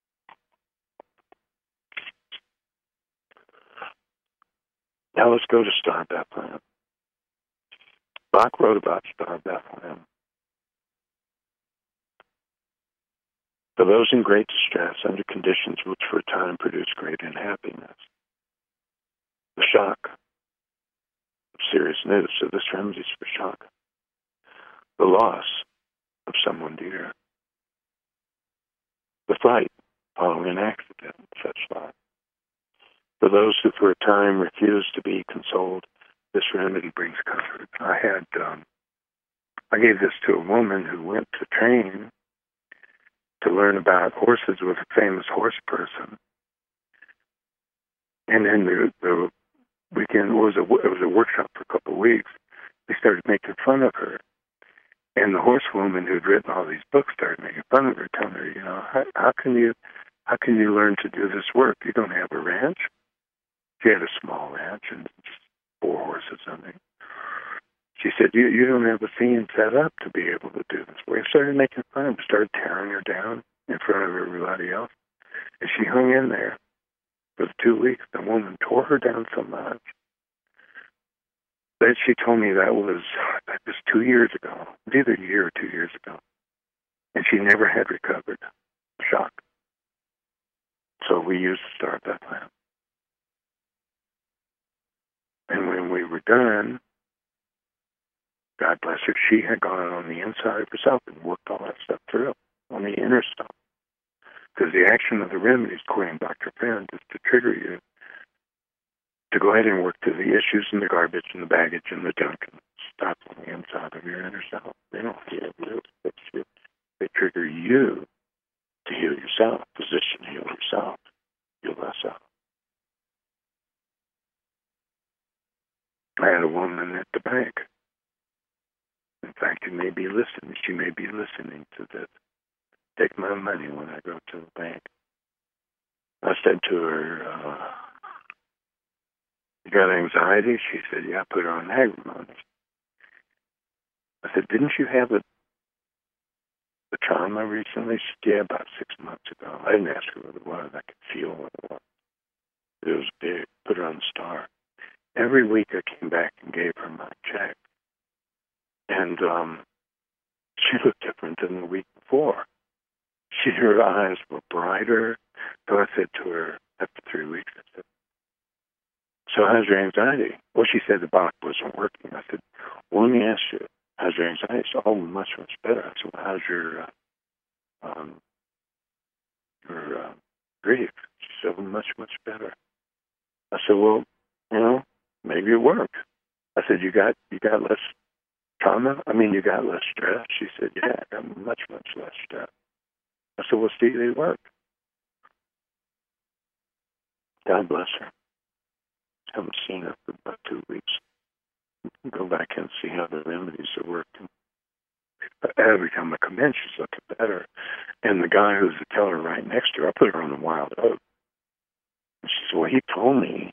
Now let's go to Star Bethlehem. Bach wrote about Star Bethlehem. For those in great distress under conditions which for a time produce great unhappiness, the shock of serious news, so this remedy is for shock, the loss of someone dear, the fright following an accident, such like. For those who for a time refuse to be consoled, this remedy brings comfort. I had, um, I gave this to a woman who went to train to learn about horses with a famous horse person. And then the, the weekend was a, it was a workshop for a couple of weeks. They started making fun of her. And the horsewoman who'd written all these books started making fun of her, telling her, you know, how, how can you, how can you learn to do this work? You don't have a ranch. She had a small ranch and just four horses on it. She said, you, you don't have a scene set up to be able to do this work. They started making fun of her, started tearing her down in front of everybody else. And she hung in there for the two weeks. The woman tore her down so much that she told me that was, that was two years ago. It was either a year or two years ago. And she never had recovered. Shock. So we used the Star of Bethlehem. And when we were done, God bless her, she had gone on the inside of herself and worked all that stuff through on the inner stuff. Because the action of the remedies, according to Doctor Friend, is to trigger you to go ahead and work through the issues and the garbage and the baggage and the junk and stuff on the inside of your inner self. They don't heal you, fix you. They trigger you to heal yourself, position heal yourself, heal thyself. I had a woman at the bank. In fact, you may be listening. She may be listening to this. Take my money when I go to the bank. I said to her, uh, you got anxiety? She said, yeah, I put her on agrimony. I said, didn't you have a, a trauma recently? She said, yeah, about six months ago. I didn't ask her what it was. I could feel what it was. It was big. Put her on the star. Every week I came back and gave her my check. And um, she looked different than the week before. She, her eyes were brighter. So I said to her after three weeks, I said, so how's your anxiety? Well, she said the box wasn't working. I said, well, let me ask you, how's your anxiety? She said, oh, much, much better. I said, well, how's your, uh, um, your uh, grief? She said, well, much, much better. I said, well, you know, maybe it worked. I said, you got you got less trauma? I mean, you got less stress? She said, yeah, I got much, much less stress. I said, well, Steve, it worked. God bless her. Haven't seen her for about two weeks. Go back and see how the remedies are working. But every time I come in, she's looking better. And the guy who's the teller right next to her, I put her on the wild oat. And she said, well, he told me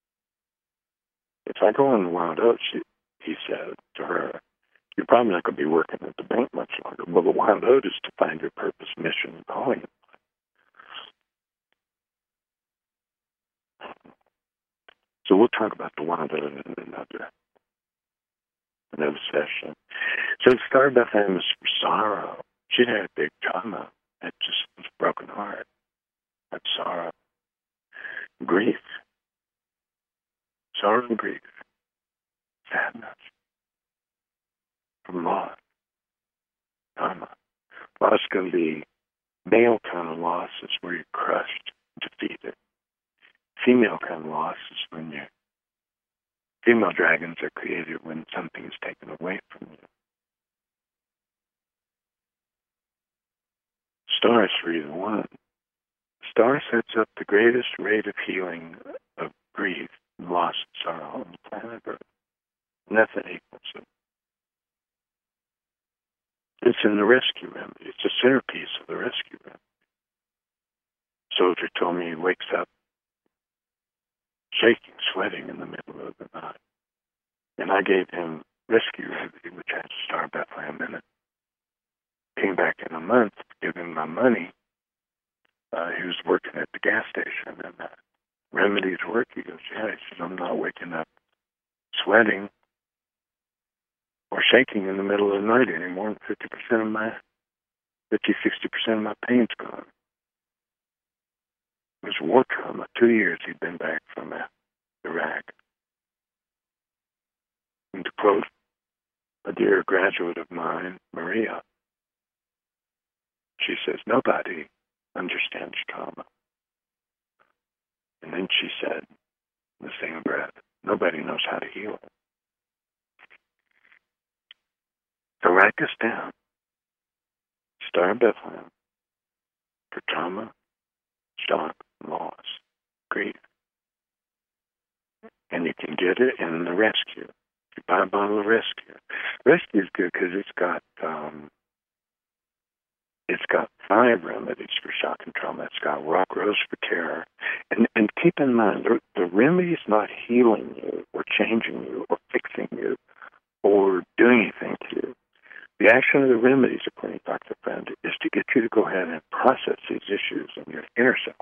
if I go on the wild oat, she, he said to her, you're probably not going to be working at the bank much longer. Well, the wild oat is to find your purpose, mission, and calling. So we'll talk about the wild oat in another, another session. So it started by famous for sorrow. She'd had a big trauma. It just was a broken heart. Had sorrow. Grief. Sorrow and grief. Sadness. From loss. Trauma. Loss can be male kind of loss is where you're crushed, defeated. Female kind of loss is when you female dragons are created when something is taken away from you. Stars for either one. Star sets up the greatest rate of healing of grief, loss, and sorrow on the planet Earth. Nothing equals it. It's in the rescue remedy. It's the centerpiece of the rescue remedy. Soldier told me he wakes up shaking, sweating in the middle of the night. And I gave him rescue remedy, which had Star Bethlehem in it. Came back in a month, give him my money. Uh, he was working at the gas station, and uh, remedies work. He goes, yeah. He says, I'm not waking up sweating or shaking in the middle of the night anymore. And fifty percent of my, fifty, sixty percent of my pain's gone. It was war trauma. Two years he'd been back from uh, Iraq. And to quote a dear graduate of mine, Maria, she says, nobody understands trauma. And then she said, in the same breath, nobody knows how to heal it. So write this down. Star Bethlehem for trauma, shock, loss, grief. And you can get it in the rescue. You buy a bottle of rescue. Rescue is good because it's got um, it's got five remedies for shock and trauma. It's got rock rose for terror. And and keep in mind, the, the remedy is not healing you or changing you or fixing you or doing anything to you. The action of the remedies, according to Doctor Friend, is to get you to go ahead and process these issues in your inner self.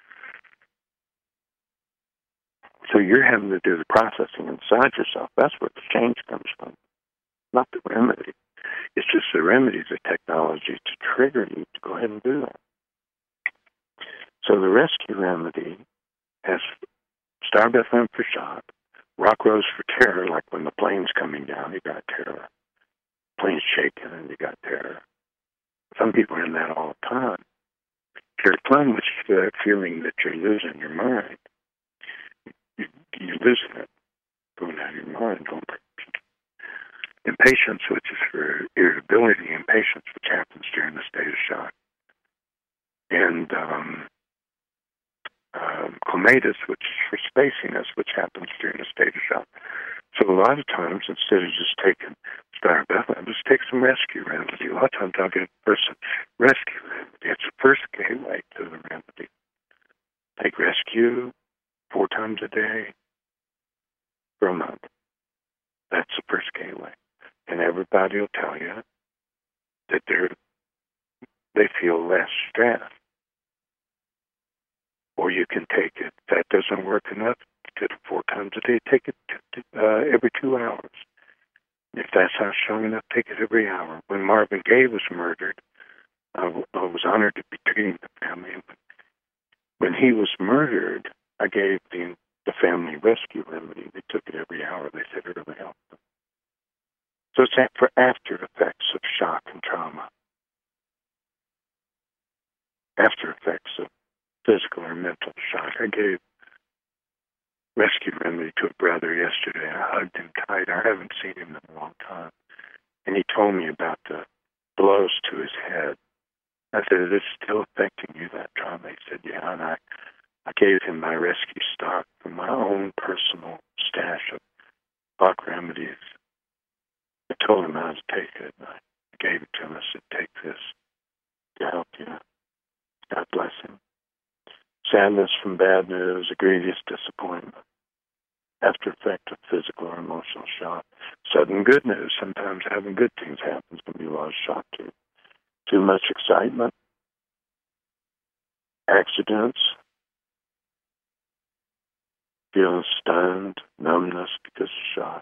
So you're having to do the processing inside yourself. That's where the change comes from, not the remedy. It's just the remedy is a technology to trigger you to go ahead and do that. So the rescue remedy has Star Bethlehem for shock, rock rose for terror, like when the plane's coming down, you got terror. Plane's shaking and you got terror. Some people are in that all the time. Terror plum, which is the feeling that you're losing your mind. You, you're losing it, going out of your mind, going impatience, which is for irritability, impatience, which happens during the state of shock. And um, um, clematis, which is for spaciness, which happens during the state of shock. So a lot of times, instead of just taking Star Bethlehem, just take some rescue remedy. A lot of times I'll get a person rescue remedy. It's the first gateway to the remedy. Take rescue four times a day for a month. That's the first gateway. And everybody will tell you that they're, they feel less stress. Or you can take it. If that doesn't work enough, take it four times a day. Take it uh, every two hours. If that's not strong enough, take it every hour. When Marvin Gaye was murdered, I, w- I was honored to be treating the family. When he was murdered, I gave the, the family rescue remedy. They took it every hour. They said it really helped them. So it's for after effects of shock and trauma. After effects of physical or mental shock. I gave rescue remedy to a brother yesterday. I hugged him tight. I haven't seen him in a long time. And he told me about the blows to his head. I said, is it still affecting you, that trauma? He said, yeah. And I, I gave him my rescue stock from my own personal stash of Bach remedies. I told him how to take it. And I gave it to him. I said, take this to help you. God bless him. Sadness from bad news, a grievous disappointment, after effect of physical or emotional shock. Sudden good news. Sometimes having good things happens can be a lot of shock too. Too much excitement, accidents, feeling stunned, numbness because of shock.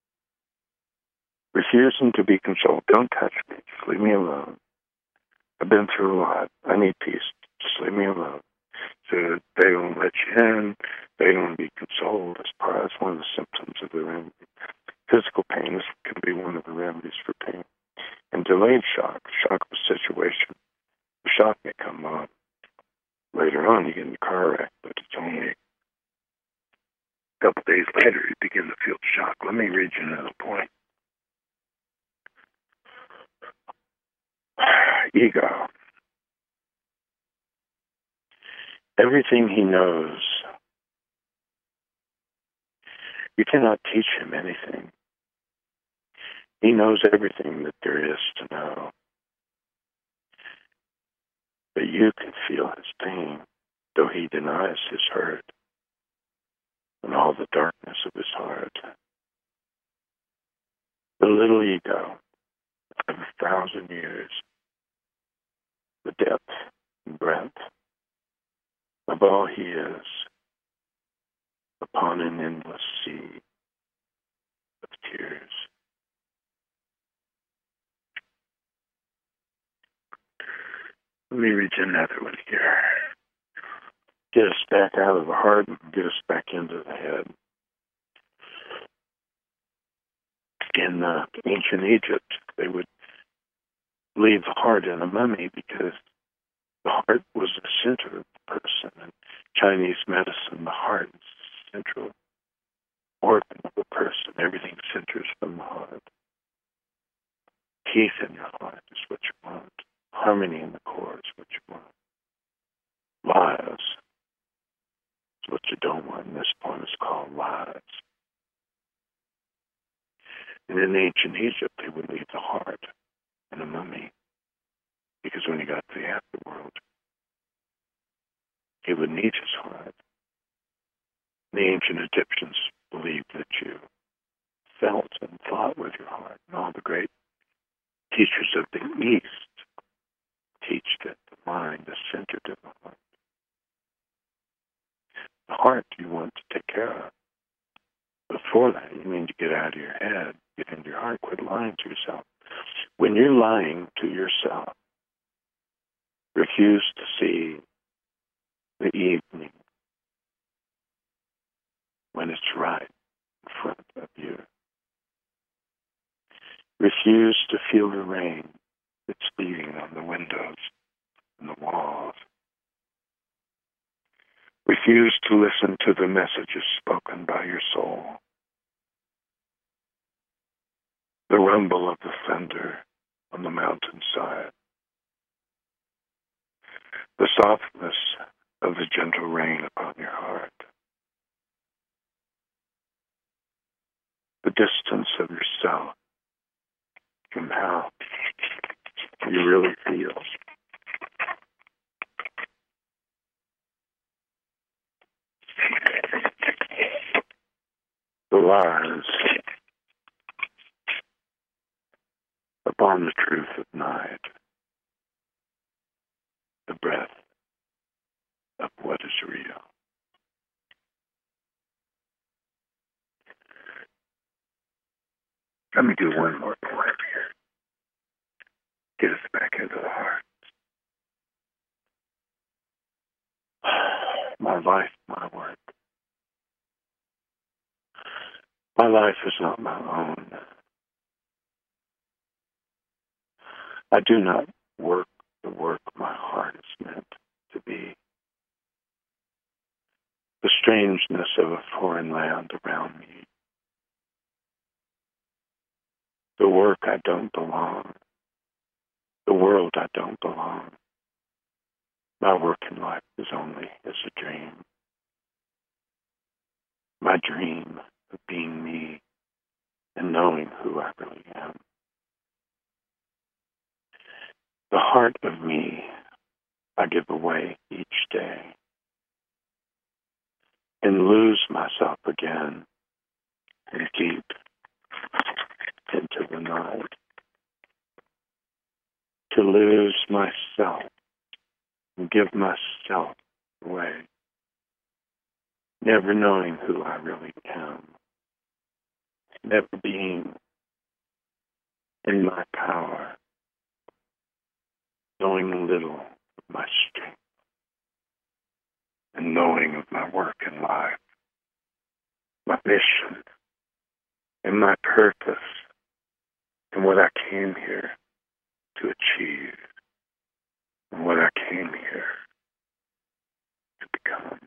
Refusing to be consoled. Don't touch me. Just leave me alone. I've been through a lot. I need peace. Just leave me alone. So they don't let you in. They don't be consoled. As part, that's one of the symptoms of the remedy. Physical pain is, can be one of the remedies for pain. And delayed shock, shock of a situation. The shock may come on later on. You get in a car wreck, but it's only a couple days later you begin to feel shock. Let me read you another point. Ego. Everything he knows, you cannot teach him anything. He knows everything that there is to know. But you can feel his pain, though he denies his hurt and all the darkness of his heart. The little ego of a thousand years, the depth and breadth of all he is upon an endless sea of tears. Let me read you another one here. Get us back out of the heart and get us back into the head. In uh, ancient Egypt, they would leave the heart in a mummy because the heart was the center of the person. In Chinese medicine, the heart is the central organ of the person. Everything centers from the heart. Peace in your heart is what you want. Harmony in the core is what you want. Lies is what you don't want. And this point is called lies. And in ancient Egypt, they would leave the heart in a mummy. Because when he got to the afterworld, he would need his heart. The ancient Egyptians believed that you felt and thought with your heart. And all the great teachers of the East teach that the mind is centered in the heart. The heart you want to take care of. Before that, you need to get out of your head, get into your heart, quit lying to yourself. When you're lying to yourself, refuse to see the evening when it's right in front of you. Refuse to feel the rain that's beating on the windows and the walls. Refuse to listen to the messages spoken by your soul. The rumble of the thunder on the mountainside. The softness of the gentle rain upon your heart. The distance of yourself from how you really feel. The lies upon the truth of night. The breath of what is real. Let me do one more point here. Get us back into the heart. My life, my work. My life is not my own. I do not work the work my heart is meant to be. the strangeness of a foreign land around me, the work I don't belong, the world I don't belong. My work in life is only as a dream. My dream of being me and knowing who I really am. The heart of me I give away each day and lose myself again and deep into the night. To lose myself and give myself away, never knowing who I really am, never being in my power, knowing little of my strength, and knowing of my work in life, my mission, and my purpose, and what I came here to achieve, and what I came here to become.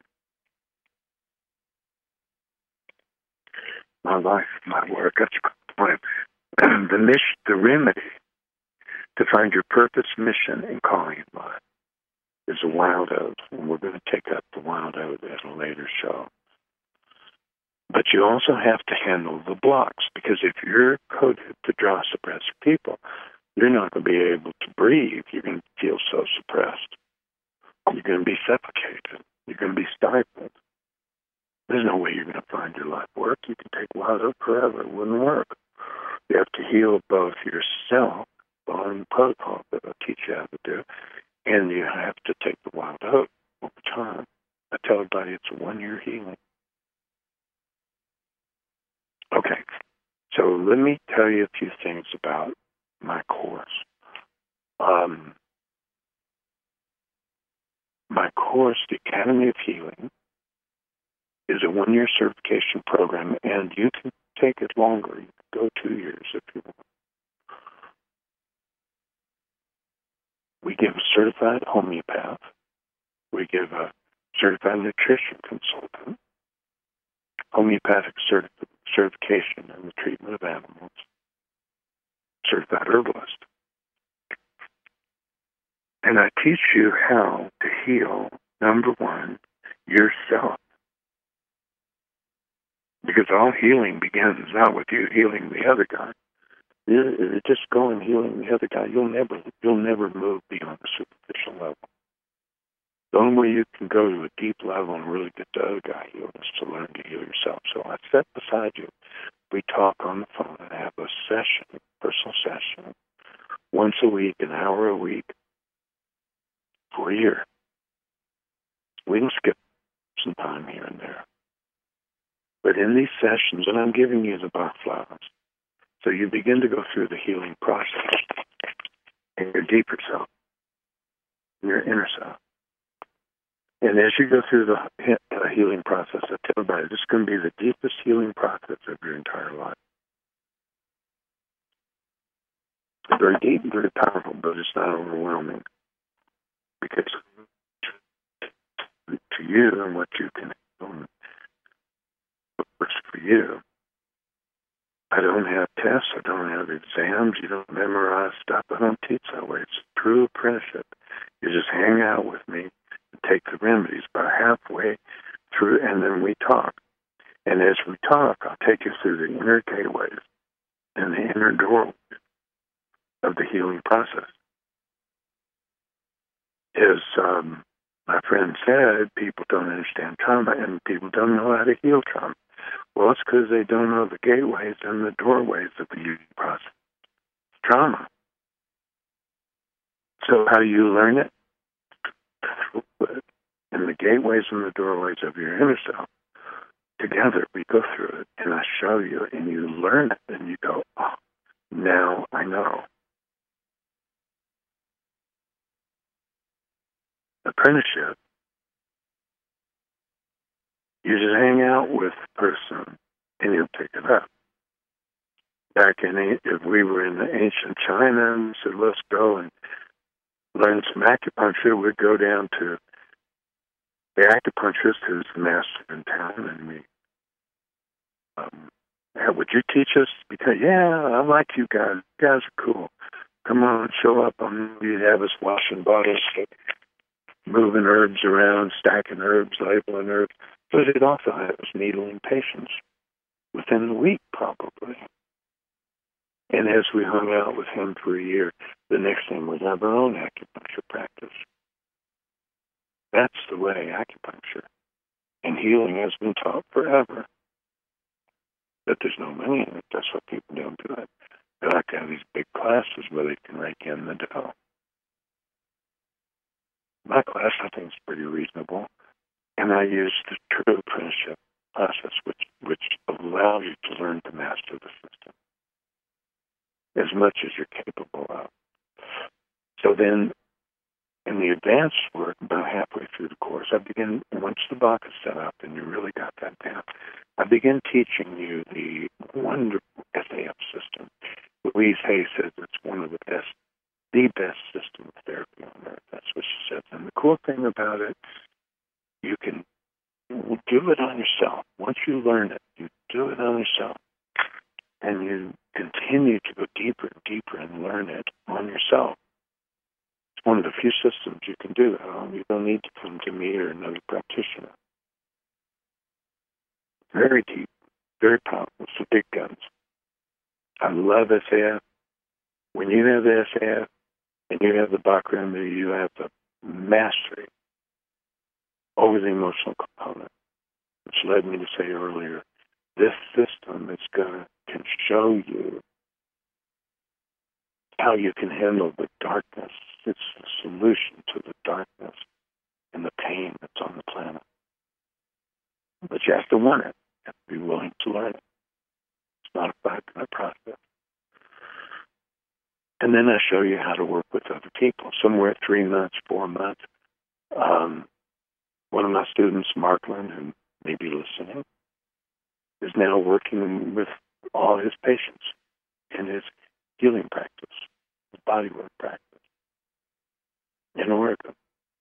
My life, my work, that's my, the mission, the remedy to find your purpose, mission, and calling in life is a wild oat, and we're going to take up the wild oat at a later show. But you also have to handle the blocks, because if you're coded to draw suppressed people, you're not going to be able to breathe. You're going to feel so suppressed. You're going to be suffocated. You're going to be stifled. There's no way you're going to find your life work. You can take wild oat forever. It wouldn't work. You have to heal both yourself, following the protocol that I'll teach you how to do, and you have to take the wild oat over time. I tell everybody it's a one-year healing. Okay, so let me tell you a few things about my course. Um, my course, the Academy of Healing, is a one-year certification program, and you can take it longer. You can go two years if you want. We give a certified homeopath. We give a certified nutrition consultant, homeopathic certi- certification in the treatment of animals, certified herbalist. And I teach you how to heal, number one, yourself. Because all healing begins not with you healing the other guy. You just go and healing the other guy. You'll never, you'll never move beyond the superficial level. The only way you can go to a deep level and really get the other guy healed is to learn to heal yourself. So I sit beside you. We talk on the phone and have a session, a personal session, once a week, an hour a week, for a year. We can skip some time here and there. But in these sessions, and I'm giving you the Bach flowers, so you begin to go through the healing process in your deeper self, in your inner self. And as you go through the uh, healing process, I tell everybody, this is going to be the deepest healing process of your entire life. It's very deep and very powerful, but it's not overwhelming. Because to you and what you can do, what's for you, I don't have tests, I don't have exams, you don't memorize stuff, I don't teach that way. It's true apprenticeship. You just hang out with me and take the remedies about halfway through, and then we talk. And as we talk, I'll take you through the inner gateways and the inner doorways of the healing process. As um, my friend said, people don't understand trauma and people don't know how to heal trauma. Well, it's because they don't know the gateways and the doorways of the healing process. Trauma. So how do you learn it? In the gateways and the doorways of your inner self. Together we go through it, and I show you, and you learn it, and you go, oh, now I know. Apprenticeship, you just hang out with the person, and you'll pick it up. Back in, if we were in the ancient China and said, let's go and learn some acupuncture, we'd go down to the acupuncturist who's the master in town, and we, um, yeah, would you teach us? Because, yeah, I like you guys. You guys are cool. Come on, show up. Um, you'd have us washing bottles, moving herbs around, stacking herbs, labeling herbs. But it also had us needling patients within the week, probably. And as we hung out with him for a year, the next thing was have our own acupuncture practice. That's the way acupuncture and healing has been taught forever. But there's no money in it. That's why people don't do it. They like to have these big classes where they can rake in the dough. My class, I think, is pretty reasonable. And I use the true apprenticeship process, which, which allows you to learn to master the system as much as you're capable of. So then, in the advanced work, about halfway through the course, I begin, once the block is set up and you really got that down, I begin teaching you the wonderful S A F system. Louise Hay says it's one of the best, the best system of therapy on earth. That's what she says. And the cool thing about it, you can do it on yourself. Once you learn it, you do it on yourself. And you continue to go deeper and deeper and learn it on yourself. It's one of the few systems you can do that on. You don't need to come to me or another practitioner. Very deep, very powerful. It's the big guns. I love S A F. When you have the S A F and you have the Bach remedy, you have the mastery over the emotional component, which led me to say earlier, this system is going can show you how you can handle the darkness. It's the solution to the darkness and the pain that's on the planet. But you have to want it. You have to be willing to learn it. It's not a five-minute process. And then I show you how to work with other people. Somewhere three months, four months. Um, one of my students, Markland, who may be listening, is now working with all his patients in his healing practice, his bodywork practice in Oregon.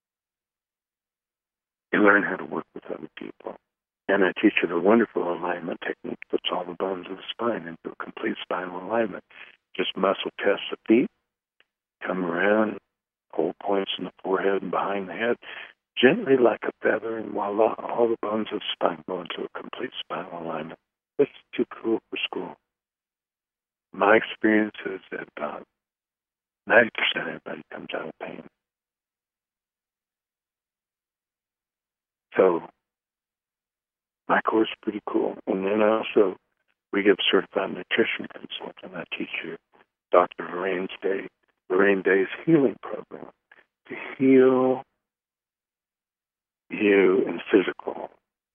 You learn how to work with other people. And I teach you the wonderful alignment technique that puts all the bones of the spine into a complete spinal alignment. Just muscle test the feet, come around, hold points in the forehead and behind the head, gently like a feather, and voila, all the bones of the spine go into a complete spinal alignment. It's too cool for school. My experience is that about ninety percent of everybody comes out of pain. So my course is pretty cool. And then also, we give certified nutrition consultant. I teach you Doctor Lorraine Day, Lorraine Day's healing program to heal you in physical.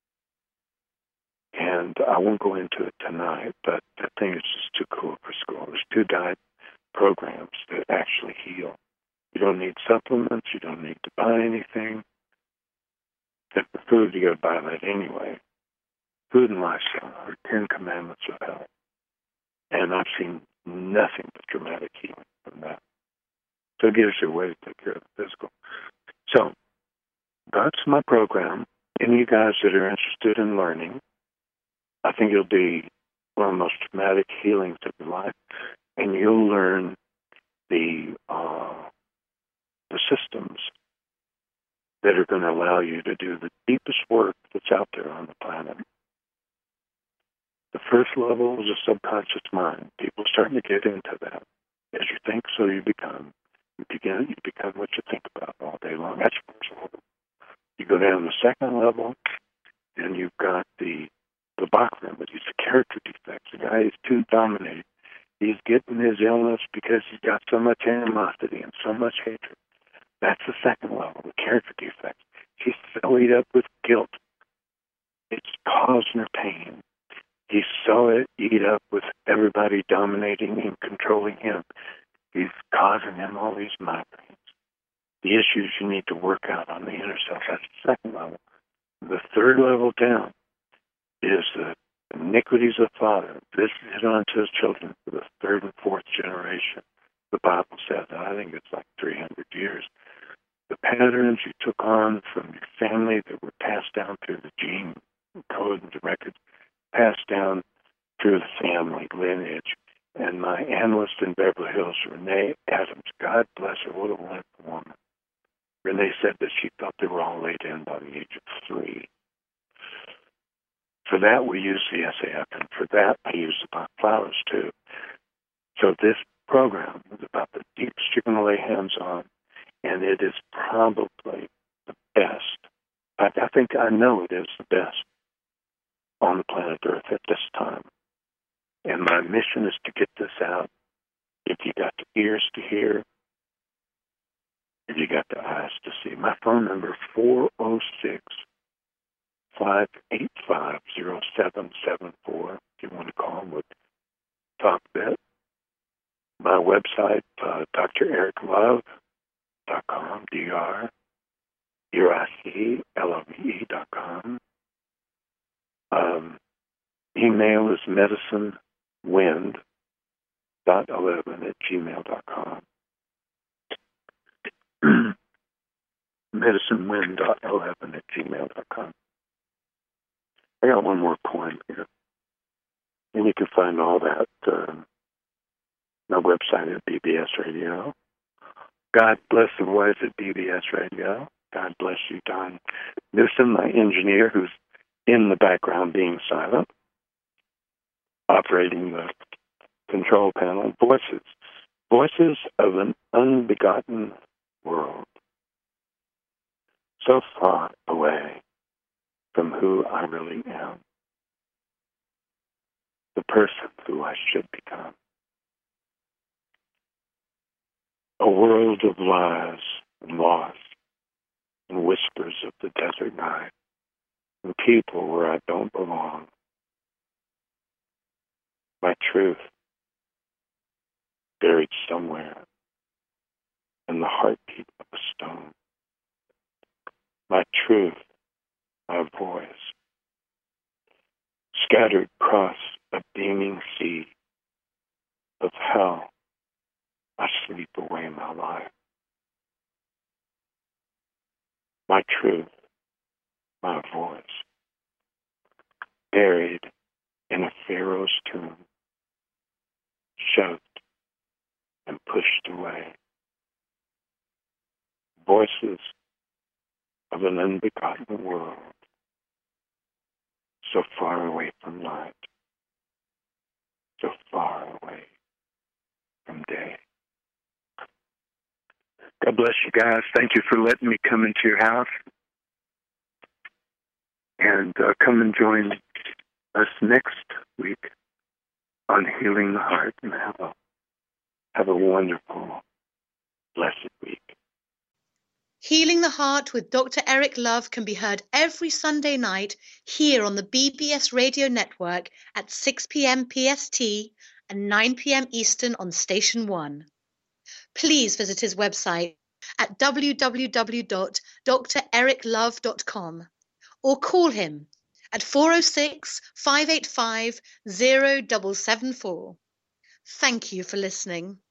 And I won't go into it tonight, but I think it's just too cool for school. There's two diet programs that actually heal. You don't need supplements. You don't need to buy anything. If the food, you got to buy that anyway. Food and lifestyle are Ten Commandments of health. And I've seen nothing but dramatic healing from that. So it gives you a way to take care of the physical. So that's my program. Any of you guys that are interested in learning, I think it'll be one of the most traumatic healings of your life. And you'll learn the uh, the systems that are going to allow you to do the deepest work that's out there on the planet. The first level is a subconscious mind. People are starting to get into that. As you think, so you become. You begin. You become what you think about all day long. That's the first level. You go down to the second level, and you've got the the Bach remedies, the character defects. The guy is too dominated. He's getting his illness because he's got so much animosity and so much hatred. That's the second level, the character defects. He's so eat up with guilt. It's causing her pain. He's so eat up with everybody dominating and controlling him. He's causing him all these migraines. The issues you need to work out on the inner self. That's the second level. The third level down is the iniquities of the father visited onto his children for the third and fourth generation. The Bible says, and I think it's like three hundred years. the patterns you took on from your family that were passed down through the gene code and the records, passed down through the family lineage. And my analyst in Beverly Hills, Renee Adams, God bless her, what a wonderful woman. Renee said that she thought they were all laid in by the age of three. For that, we use the S A F, and for that, I use the Bach flowers, too. So this program is about the deepest you're going to lay hands on, and it is probably the best. I, I think I know it is the best on the planet Earth at this time. And my mission is to get this out. If you got the ears to hear, if you got the eyes to see. My phone number is four oh six, five eight five, oh seven seven four. If you want to call, we'll talk a bit. My website, uh, D R Eric Love dot com, D R E R I C L O V E dot com. Um, email is medicinewind dot eleven at gmail dot com. medicinewind dot eleven at gmail dot com. I got one more point here. And you can find all that uh, my website at B B S Radio. God bless the boys at B B S Radio. God bless you, Don Newsom, my engineer, who's in the background being silent, operating the control panel. Voices. Voices of an unbegotten world. So far away from who I really am. The person who I should become. A world of lies and loss and whispers of the desert night and people where I don't belong. My truth buried somewhere in the heartbeat of a stone. My truth, my voice, scattered across a beaming sea of hell. I sleep away my life. My truth, my voice, buried in a pharaoh's tomb, shoved and pushed away. Voices of an unbegotten world, so far away from light, so far away from day. God bless you guys. Thank you for letting me come into your house. And uh, come and join us next week on Healing the Heart. And have a, have a wonderful, blessed week. Healing the Heart with Doctor Eric Love can be heard every Sunday night here on the B B S Radio Network at six p.m. P S T and nine p.m. Eastern on Station one. Please visit his website at w w w dot d r eric love dot com or call him at four oh six, five eight five, oh seven seven four. Thank you for listening.